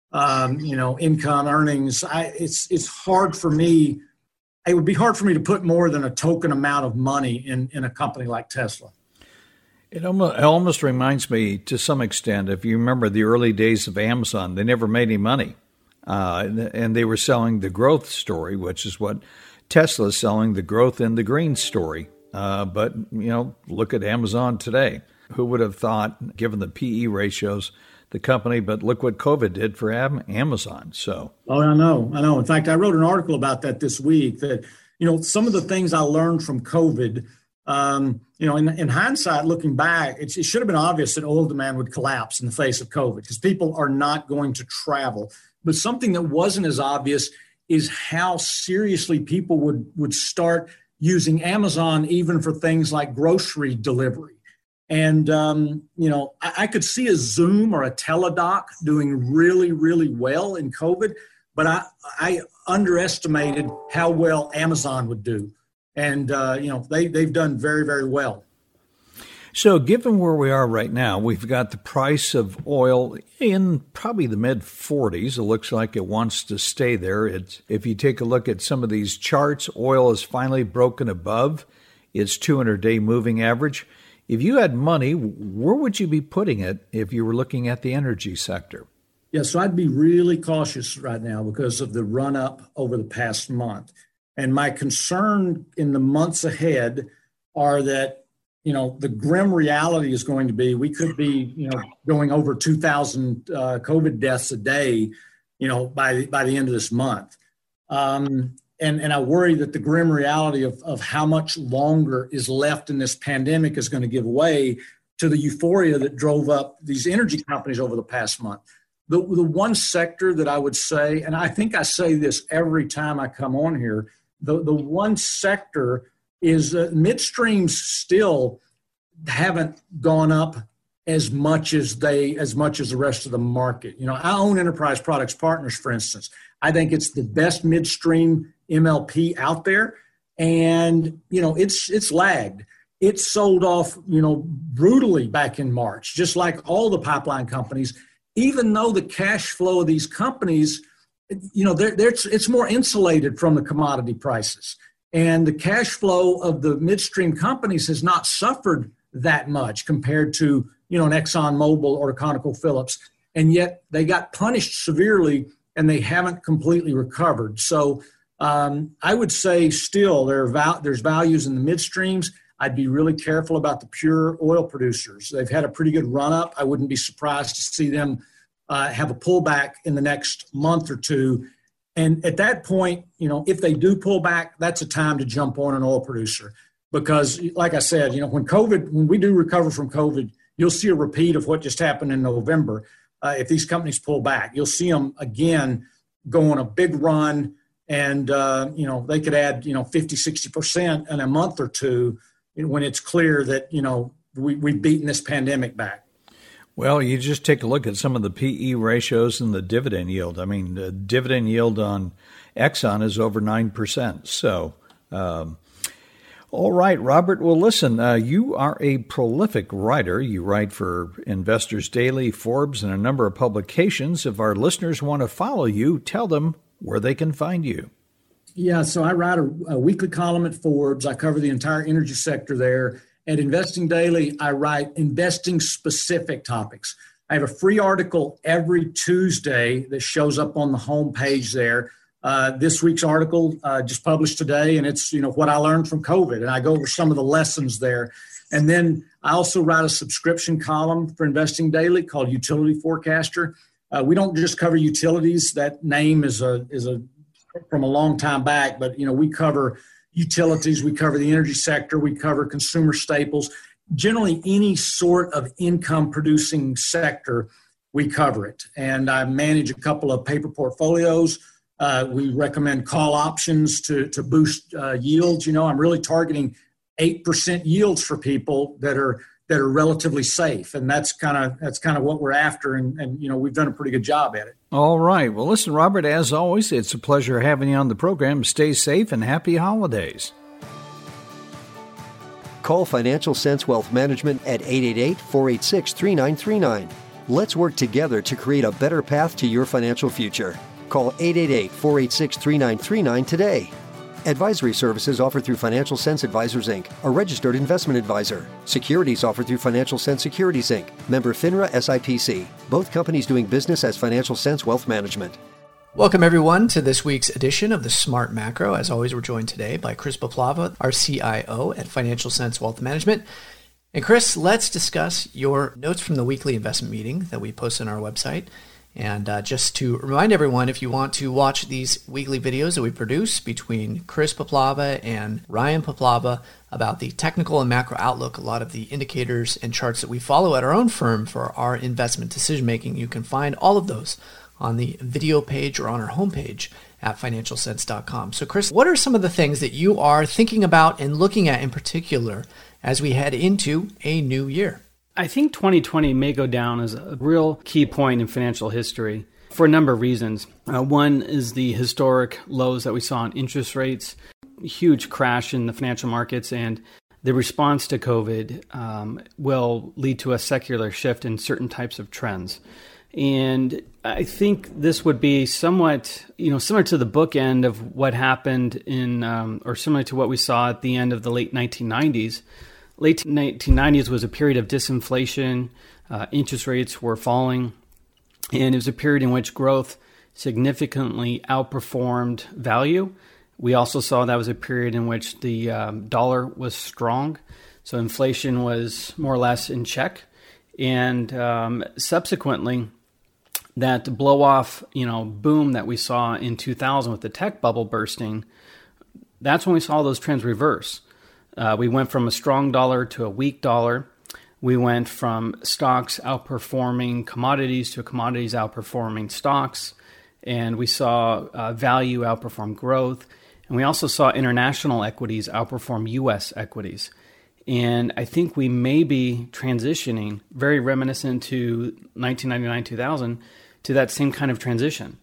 income, earnings, it's hard for me. It would be hard for me to put more than a token amount of money in a company like Tesla. It almost reminds me, to some extent, if you remember the early days of Amazon, they never made any money. And they were selling the growth story, which is what Tesla is selling, the growth in the green story. But look at Amazon today. Who would have thought, given the PE ratios, the company, but look what COVID did for Amazon. So. Oh, I know. In fact, I wrote an article about that this week that, some of the things I learned from COVID, in hindsight, looking back, it should have been obvious that oil demand would collapse in the face of COVID because people are not going to travel. But something that wasn't as obvious is how seriously people would start using Amazon even for things like grocery delivery. And, I could see a Zoom or a Teladoc doing really, really well in COVID, but I underestimated how well Amazon would do. And, they've done very, very well. So given where we are right now, we've got the price of oil in probably the mid-40s. It looks like it wants to stay there. If you take a look at some of these charts, oil is finally broken above its 200-day moving average. If you had money, where would you be putting it if you were looking at the energy sector? Yeah, so I'd be really cautious right now because of the run-up over the past month. And my concern in the months ahead are that, the grim reality is going to be we could be, going over 2,000 COVID deaths a day, by the end of this month. And I worry that the grim reality of how much longer is left in this pandemic is going to give way to the euphoria that drove up these energy companies over the past month. The one sector that I would say, and I think I say this every time I come on here, the one sector is midstreams still haven't gone up as much as the rest of the market. I own Enterprise Products Partners, for instance. I think it's the best midstream MLP out there, and it's lagged. It sold off brutally back in March, just like all the pipeline companies. Even though the cash flow of these companies, it's more insulated from the commodity prices. And the cash flow of the midstream companies has not suffered that much compared to, an ExxonMobil or a ConocoPhillips. And yet they got punished severely and they haven't completely recovered. So I would say still there's values in the midstreams. I'd be really careful about the pure oil producers. They've had a pretty good run up. I wouldn't be surprised to see them have a pullback in the next month or two. And at that point, if they do pull back, that's a time to jump on an oil producer. Because like I said, when we do recover from COVID, you'll see a repeat of what just happened in November. If these companies pull back, you'll see them again go on a big run, and they could add 50, 60% in a month or two when it's clear that we've beaten this pandemic back. Well, you just take a look at some of the PE ratios and the dividend yield. I mean, the dividend yield on Exxon is over 9%. So, all right, Robert. Well, listen, you are a prolific writer. You write for Investors Daily, Forbes, and a number of publications. If our listeners want to follow you, tell them where they can find you. Yeah, so I write a weekly column at Forbes. I cover the entire energy sector there. At Investing Daily, I write investing-specific topics. I have a free article every Tuesday that shows up on the homepage there. This week's article just published today, and it's what I learned from COVID, and I go over some of the lessons there. And then I also write a subscription column for Investing Daily called Utility Forecaster. We don't just cover utilities. That name is from a long time back, but we cover utilities, we cover the energy sector, we cover consumer staples, generally any sort of income producing sector, we cover it. And I manage a couple of paper portfolios. We recommend call options to boost yields. I'm really targeting 8% yields for people that are relatively safe. And that's kind of what we're after. And we've done a pretty good job at it. All right. Well, listen, Robert, as always, it's a pleasure having you on the program. Stay safe and happy holidays. Call Financial Sense Wealth Management at 888-486-3939. Let's work together to create a better path to your financial future. Call 888-486-3939 today. Advisory services offered through Financial Sense Advisors, Inc., a registered investment advisor. Securities offered through Financial Sense Securities, Inc., member FINRA SIPC. Both companies doing business as Financial Sense Wealth Management. Welcome, everyone, to this week's edition of the Smart Macro. As always, we're joined today by Chris Poplava, our CIO at Financial Sense Wealth Management. And Chris, let's discuss your notes from the weekly investment meeting that we post on our website. And just to remind everyone, if you want to watch these weekly videos that we produce between Chris Poplava and Ryan Poplava about the technical and macro outlook, a lot of the indicators and charts that we follow at our own firm for our investment decision-making, you can find all of those on the video page or on our homepage at financialsense.com. So Chris, what are some of the things that you are thinking about and looking at in particular as we head into a new year? I think 2020 may go down as a real key point in financial history for a number of reasons. One is the historic lows that we saw in interest rates, huge crash in the financial markets, and the response to COVID will lead to a secular shift in certain types of trends. And I think this would be somewhat, similar to the bookend of what happened or similar to what we saw at the end of the late 1990s. Late 1990s was a period of disinflation, interest rates were falling, and it was a period in which growth significantly outperformed value. We also saw that was a period in which the dollar was strong, so inflation was more or less in check. And subsequently, that blow-off, boom that we saw in 2000 with the tech bubble bursting, that's when we saw those trends reverse. We went from a strong dollar to a weak dollar. We went from stocks outperforming commodities to commodities outperforming stocks. And we saw value outperform growth. And we also saw international equities outperform U.S. equities. And I think we may be transitioning, very reminiscent to 1999-2000, to that same kind of transition.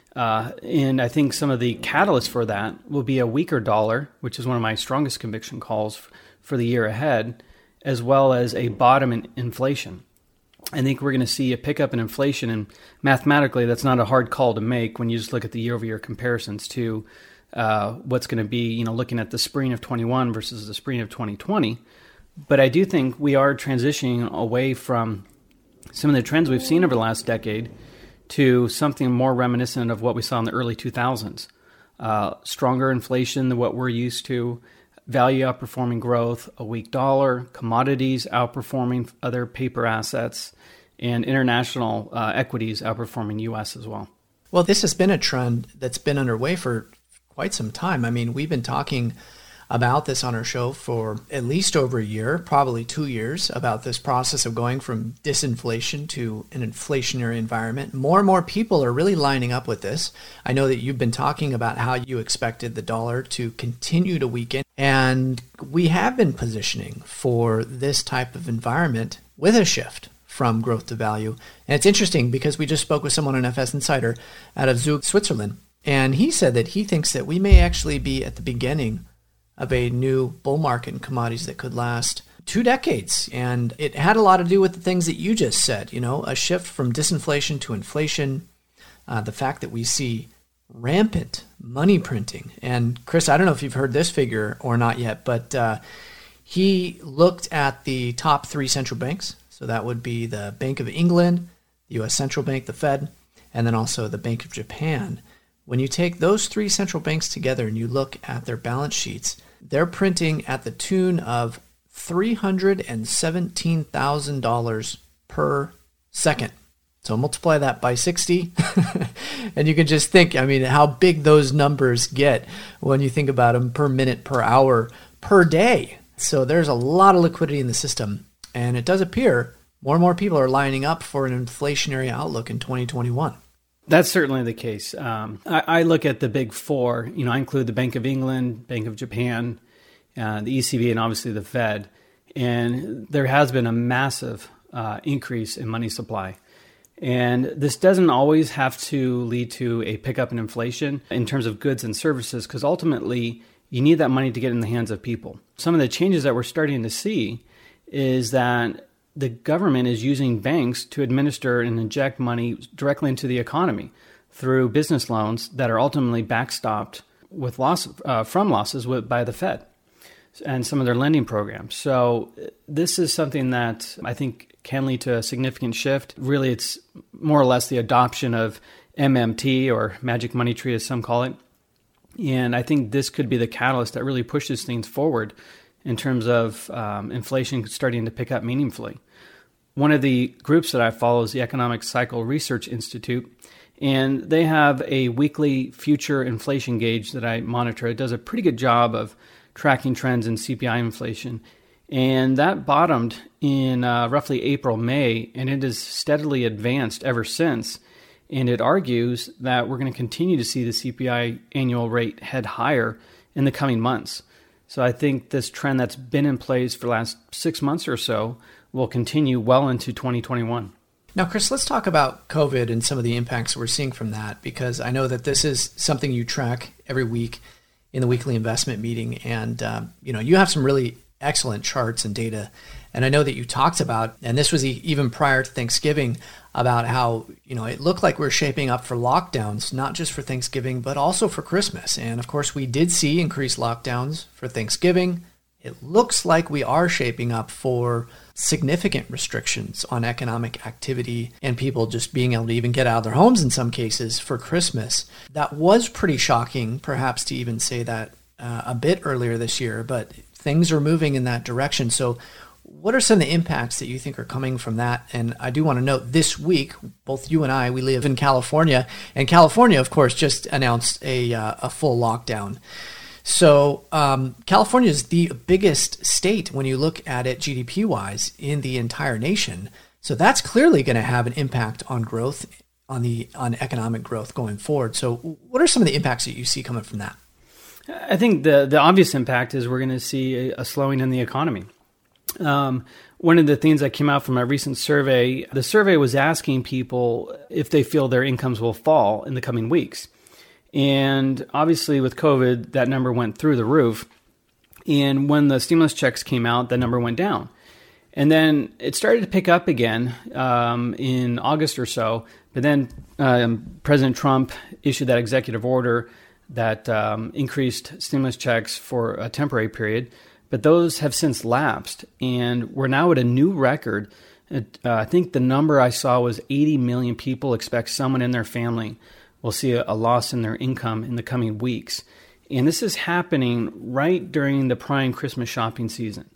And I think some of the catalysts for that will be a weaker dollar, which is one of my strongest conviction calls for the year ahead, as well as a bottom in inflation. I think we're going to see a pickup in inflation, and mathematically that's not a hard call to make when you just look at the year-over-year comparisons to what's going to be, looking at the spring of 21 versus the spring of 2020. But I do think we are transitioning away from some of the trends we've seen over the last decade to something more reminiscent of what we saw in the early 2000s. Stronger inflation than what we're used to, value outperforming growth, a weak dollar, commodities outperforming other paper assets, and international equities outperforming U.S. as well. Well, this has been a trend that's been underway for quite some time. I mean, we've been talking about this on our show for at least over a year, probably 2 years, about this process of going from disinflation to an inflationary environment. More and more people are really lining up with this. I know that you've been talking about how you expected the dollar to continue to weaken, and we have been positioning for this type of environment with a shift from growth to value. And it's interesting because we just spoke with someone on FS Insider out of Zug, Switzerland, and he said that he thinks that we may actually be at the beginning of a new bull market in commodities that could last 2 decades. And it had a lot to do with the things that you just said, a shift from disinflation to inflation, the fact that we see rampant money printing. And Chris, I don't know if you've heard this figure or not yet, but he looked at the top 3 central banks. So that would be the Bank of England, the U.S. Central Bank, the Fed, and then also the Bank of Japan. When you take those 3 central banks together and you look at their balance sheets, they're printing at the tune of $317,000 per second. So multiply that by 60, and you can just think, how big those numbers get when you think about them per minute, per hour, per day. So there's a lot of liquidity in the system, and it does appear more and more people are lining up for an inflationary outlook in 2021. That's certainly the case. I look at the big 4. I include the Bank of England, Bank of Japan, the ECB, and obviously the Fed. And there has been a massive increase in money supply. And this doesn't always have to lead to a pickup in inflation in terms of goods and services, because ultimately you need that money to get in the hands of people. Some of the changes that we're starting to see is that the government is using banks to administer and inject money directly into the economy through business loans that are ultimately backstopped with from losses by the Fed and some of their lending programs. So this is something that I think can lead to a significant shift. Really, it's more or less the adoption of MMT, or magic money tree as some call it. And I think this could be the catalyst that really pushes things forward in terms of inflation starting to pick up meaningfully. One of the groups that I follow is the Economic Cycle Research Institute, and they have a weekly future inflation gauge that I monitor. It does a pretty good job of tracking trends in CPI inflation, and that bottomed in roughly April, May, and it has steadily advanced ever since. And it argues that we're going to continue to see the CPI annual rate head higher in the coming months. So I think this trend that's been in place for the last 6 months or so will continue well into 2021. Now, Chris, let's talk about COVID and some of the impacts we're seeing from that, because I know that this is something you track every week in the weekly investment meeting. And, you have some really excellent charts and data. And I know that you talked about, and this was even prior to Thanksgiving, about how, it looked like we're shaping up for lockdowns, not just for Thanksgiving, but also for Christmas. And of course, we did see increased lockdowns for Thanksgiving. it looks like we are shaping up for significant restrictions on economic activity and people just being able to even get out of their homes in some cases for Christmas. That was pretty shocking, perhaps to even say that a bit earlier this year, but things are moving in that direction. So what are some of the impacts that you think are coming from that? And I do want to note this week, both you and I, we live in California, and California, of course, just announced a full lockdown. So California is the biggest state when you look at it GDP-wise in the entire nation. So that's clearly going to have an impact on growth, on economic growth going forward. So what are some of the impacts that you see coming from that? I think the obvious impact is we're going to see a slowing in the economy. One of the things that came out from a recent survey, the survey was asking people if they feel their incomes will fall in the coming weeks. And obviously with COVID, that number went through the roof. And when the stimulus checks came out, that number went down. And then it started to pick up again in August or so. But then President Trump issued that executive order that increased stimulus checks for a temporary period. But those have since lapsed. And we're now at a new record. I think the number I saw was 80 million people expect someone in their family will see a loss in their income in the coming weeks. And this is happening right during the prime Christmas shopping season.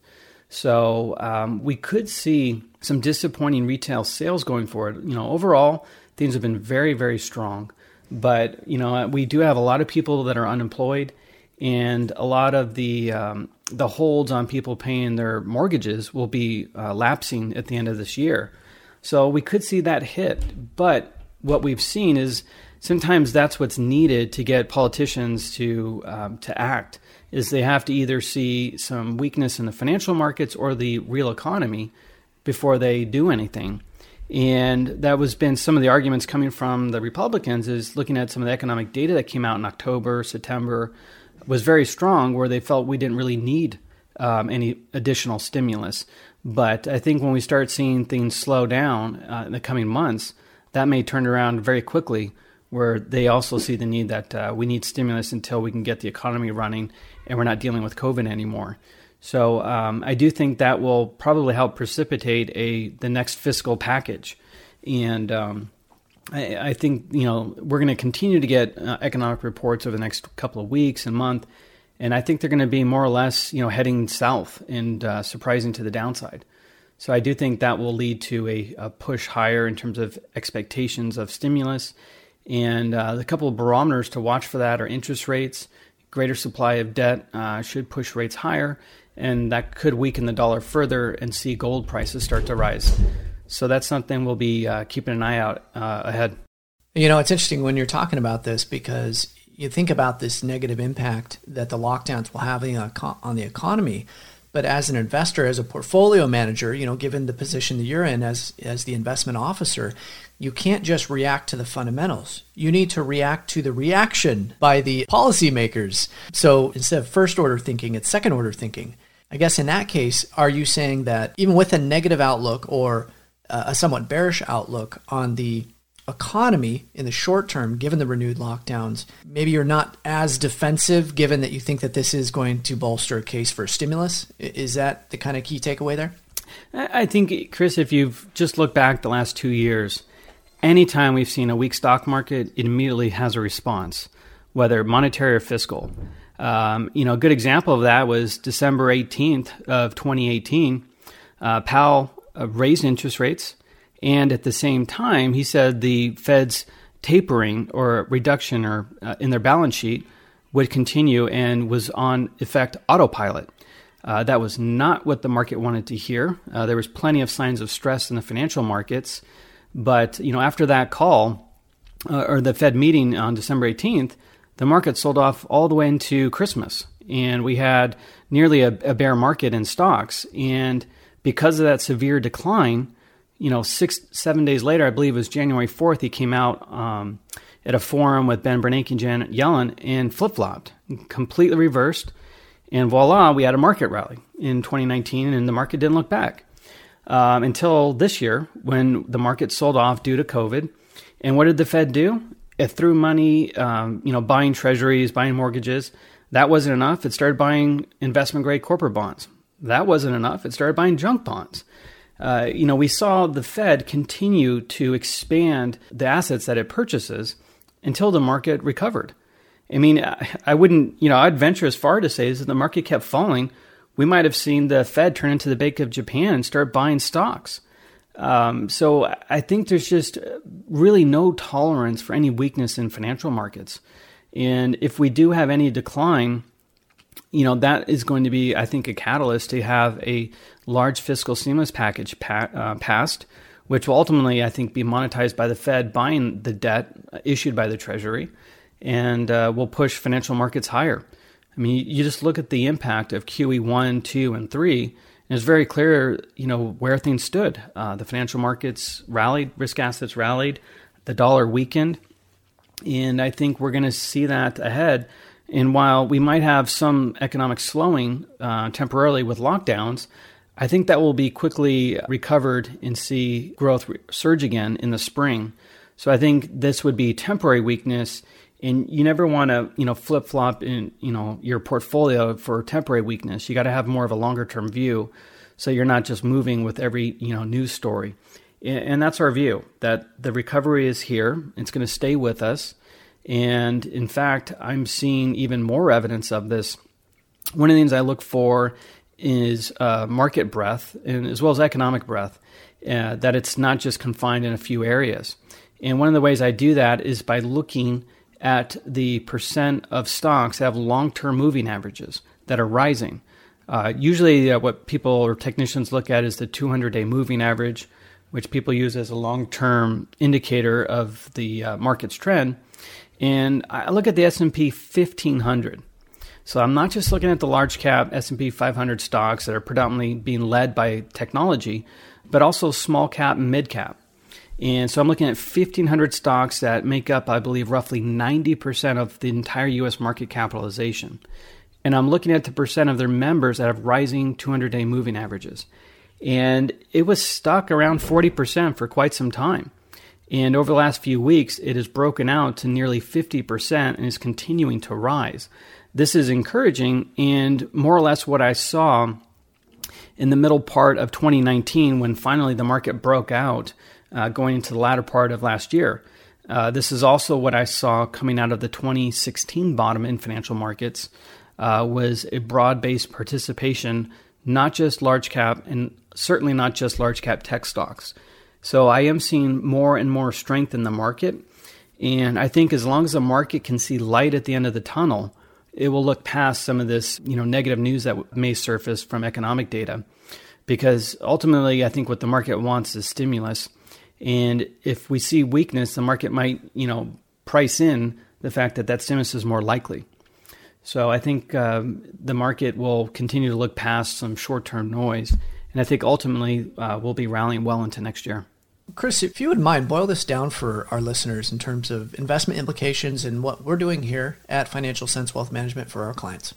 So we could see some disappointing retail sales going forward. Overall, things have been very, very strong. But, we do have a lot of people that are unemployed, and a lot of the holds on people paying their mortgages will be lapsing at the end of this year. So we could see that hit. But what we've seen is sometimes that's what's needed to get politicians to act, is they have to either see some weakness in the financial markets or the real economy before they do anything. And that was been some of the arguments coming from the Republicans, is looking at some of the economic data that came out in October, September, was very strong, where they felt we didn't really need any additional stimulus. But I think when we start seeing things slow down in the coming months, that may turn around very quickly, where they also see the need that we need stimulus until we can get the economy running and we're not dealing with COVID anymore. So I do think that will probably help precipitate the next fiscal package. And I think, we're going to continue to get economic reports over the next couple of weeks and month. And I think they're going to be more or less, heading south and surprising to the downside. So I do think that will lead to a push higher in terms of expectations of stimulus. And the couple of barometers to watch for that are interest rates. Greater supply of debt should push rates higher, and that could weaken the dollar further and see gold prices start to rise. So that's something we'll be keeping an eye out ahead. It's interesting when you're talking about this, because you think about this negative impact that the lockdowns will have on the economy. But as an investor, as a portfolio manager, given the position that you're in as the investment officer, you can't just react to the fundamentals. You need to react to the reaction by the policymakers. So instead of first order thinking, it's second order thinking. I guess in that case, are you saying that even with a negative outlook or a somewhat bearish outlook on the economy in the short term, given the renewed lockdowns, maybe you're not as defensive, given that you think that this is going to bolster a case for stimulus? Is that the kind of key takeaway there? I think, Chris, if you've just looked back the last 2 years, anytime we've seen a weak stock market, it immediately has a response, whether monetary or fiscal. A good example of that was December 18th of 2018. Powell raised interest rates. And at the same time, he said the Fed's tapering or reduction or in their balance sheet would continue and was on effect autopilot. That was not what the market wanted to hear. There was plenty of signs of stress in the financial markets. But after that call or the Fed meeting on December 18th, the market sold off all the way into Christmas. And we had nearly a bear market in stocks. And because of that severe decline, 6-7 days later, I believe it was January 4th, he came out at a forum with Ben Bernanke and Janet Yellen and flip-flopped, completely reversed. And voila, we had a market rally in 2019, and the market didn't look back until this year when the market sold off due to COVID. And what did the Fed do? It threw money, buying treasuries, buying mortgages. That wasn't enough. It started buying investment-grade corporate bonds. That wasn't enough. It started buying junk bonds. We saw the Fed continue to expand the assets that it purchases until the market recovered. I mean, I wouldn't, I'd venture as far to say is that the market kept falling, we might have seen the Fed turn into the Bank of Japan and start buying stocks. So I think there's just really no tolerance for any weakness in financial markets. And if we do have any decline, that is going to be, I think, a catalyst to have a large fiscal stimulus package passed, which will ultimately, I think, be monetized by the Fed buying the debt issued by the Treasury, and will push financial markets higher. I mean, you just look at the impact of QE 1, 2, and 3, and it's very clear, where things stood. The financial markets rallied, risk assets rallied, the dollar weakened, and I think we're going to see that ahead. And while we might have some economic slowing temporarily with lockdowns, I think that will be quickly recovered and see growth surge again in the spring. So I think this would be temporary weakness, and you never want to, flip-flop in, your portfolio for temporary weakness. You got to have more of a longer-term view, so you're not just moving with every, news story. And that's our view, that the recovery is here. It's going to stay with us. And in fact, I'm seeing even more evidence of this. One of the things I look for is market breadth, and as well as economic breadth, that it's not just confined in a few areas. And one of the ways I do that is by looking at the percent of stocks that have long-term moving averages that are rising. Usually what people or technicians look at is the 200-day moving average, which people use as a long-term indicator of the market's trend. And I look at the S&P 1500. So I'm not just looking at the large cap S&P 500 stocks that are predominantly being led by technology, but also small cap and mid cap. And so I'm looking at 1,500 stocks that make up, I believe, roughly 90% of the entire U.S. market capitalization. And I'm looking at the percent of their members that have rising 200-day moving averages. And it was stuck around 40% for quite some time. And over the last few weeks, it has broken out to nearly 50% and is continuing to rise. This is encouraging, and more or less what I saw in the middle part of 2019 when finally the market broke out going into the latter part of last year. This is also what I saw coming out of the 2016 bottom in financial markets, was a broad-based participation, not just large cap and certainly not just large cap tech stocks. So I am seeing more and more strength in the market. And I think as long as the market can see light at the end of the tunnel, it will look past some of this, negative news that may surface from economic data. Because ultimately, I think what the market wants is stimulus. And if we see weakness, the market might, price in the fact that that stimulus is more likely. So I think the market will continue to look past some short-term noise. And I think ultimately we'll be rallying well into next year. Chris, if you would mind, boil this down for our listeners in terms of investment implications and what we're doing here at Financial Sense Wealth Management for our clients.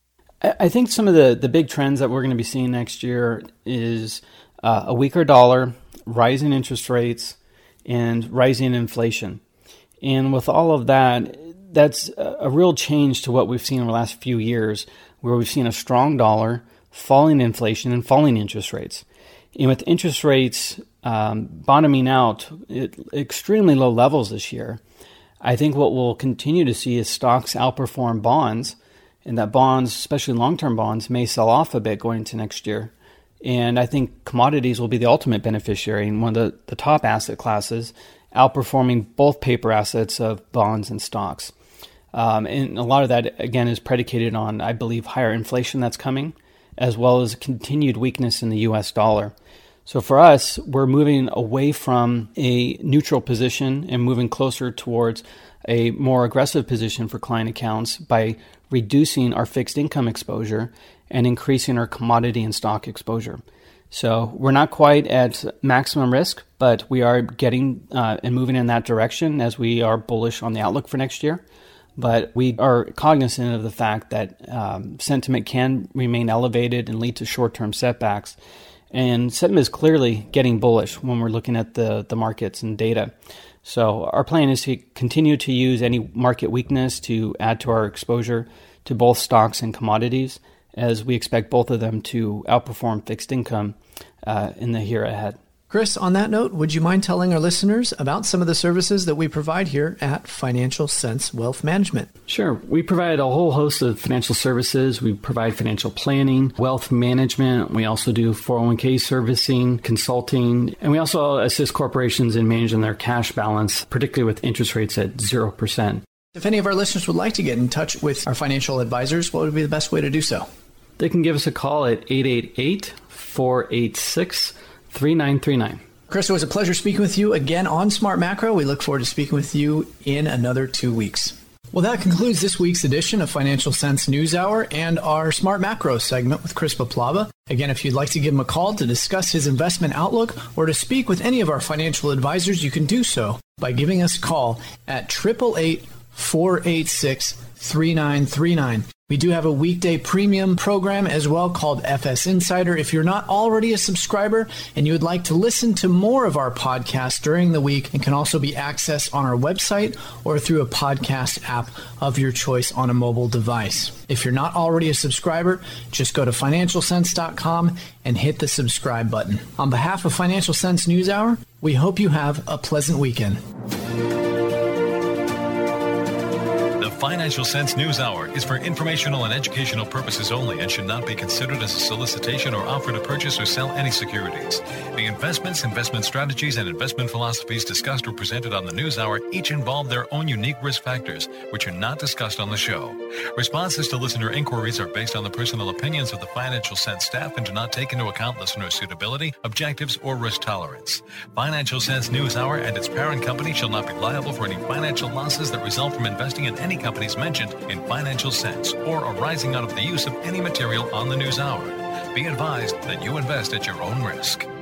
I think some of the big trends that we're going to be seeing next year is a weaker dollar, rising interest rates, and rising inflation. And with all of that, that's a real change to what we've seen in the last few years, where we've seen a strong dollar, falling inflation, and falling interest rates. And with interest rates bottoming out at extremely low levels this year, I think what we'll continue to see is stocks outperform bonds, and that bonds, especially long-term bonds, may sell off a bit going into next year. And I think commodities will be the ultimate beneficiary in one of the top asset classes, outperforming both paper assets of bonds and stocks. And a lot of that, again, is predicated on, I believe, higher inflation that's coming, as well as continued weakness in the U.S. dollar. So for us, we're moving away from a neutral position and moving closer towards a more aggressive position for client accounts by reducing our fixed income exposure and increasing our commodity and stock exposure. So we're not quite at maximum risk, but we are getting and moving in that direction as we are bullish on the outlook for next year. But we are cognizant of the fact that sentiment can remain elevated and lead to short-term setbacks. And sentiment is clearly getting bullish when we're looking at the markets and data. So our plan is to continue to use any market weakness to add to our exposure to both stocks and commodities, as we expect both of them to outperform fixed income in the year ahead. Chris, on that note, would you mind telling our listeners about some of the services that we provide here at Financial Sense Wealth Management? Sure. We provide a whole host of financial services. We provide financial planning, wealth management. We also do 401k servicing, consulting, and we also assist corporations in managing their cash balance, particularly with interest rates at 0%. If any of our listeners would like to get in touch with our financial advisors, what would be the best way to do so? They can give us a call at 888-486-3939. Chris, it was a pleasure speaking with you again on Smart Macro. We look forward to speaking with you in another 2 weeks. Well, that concludes this week's edition of Financial Sense News Hour and our Smart Macro segment with Chris Paplava. Again, if you'd like to give him a call to discuss his investment outlook or to speak with any of our financial advisors, you can do so by giving us a call at 888-486-3939. We do have a weekday premium program as well called FS Insider. If you're not already a subscriber and you would like to listen to more of our podcasts during the week, it can also be accessed on our website or through a podcast app of your choice on a mobile device. If you're not already a subscriber, just go to financialsense.com and hit the subscribe button. On behalf of Financial Sense News Hour, we hope you have a pleasant weekend. The Financial Sense News Hour is for informational and educational purposes only and should not be considered as a solicitation or offer to purchase or sell any securities. The investments, investment strategies, and investment philosophies discussed or presented on the News Hour each involve their own unique risk factors, which are not discussed on the show. Responses to listener inquiries are based on the personal opinions of the Financial Sense staff and do not take into account listener suitability, objectives, or risk tolerance. Financial Sense News Hour and its parent company shall not be liable for any financial losses that result from investing in any companies mentioned in Financial Sense or arising out of the use of any material on the News Hour. Be advised that you invest at your own risk.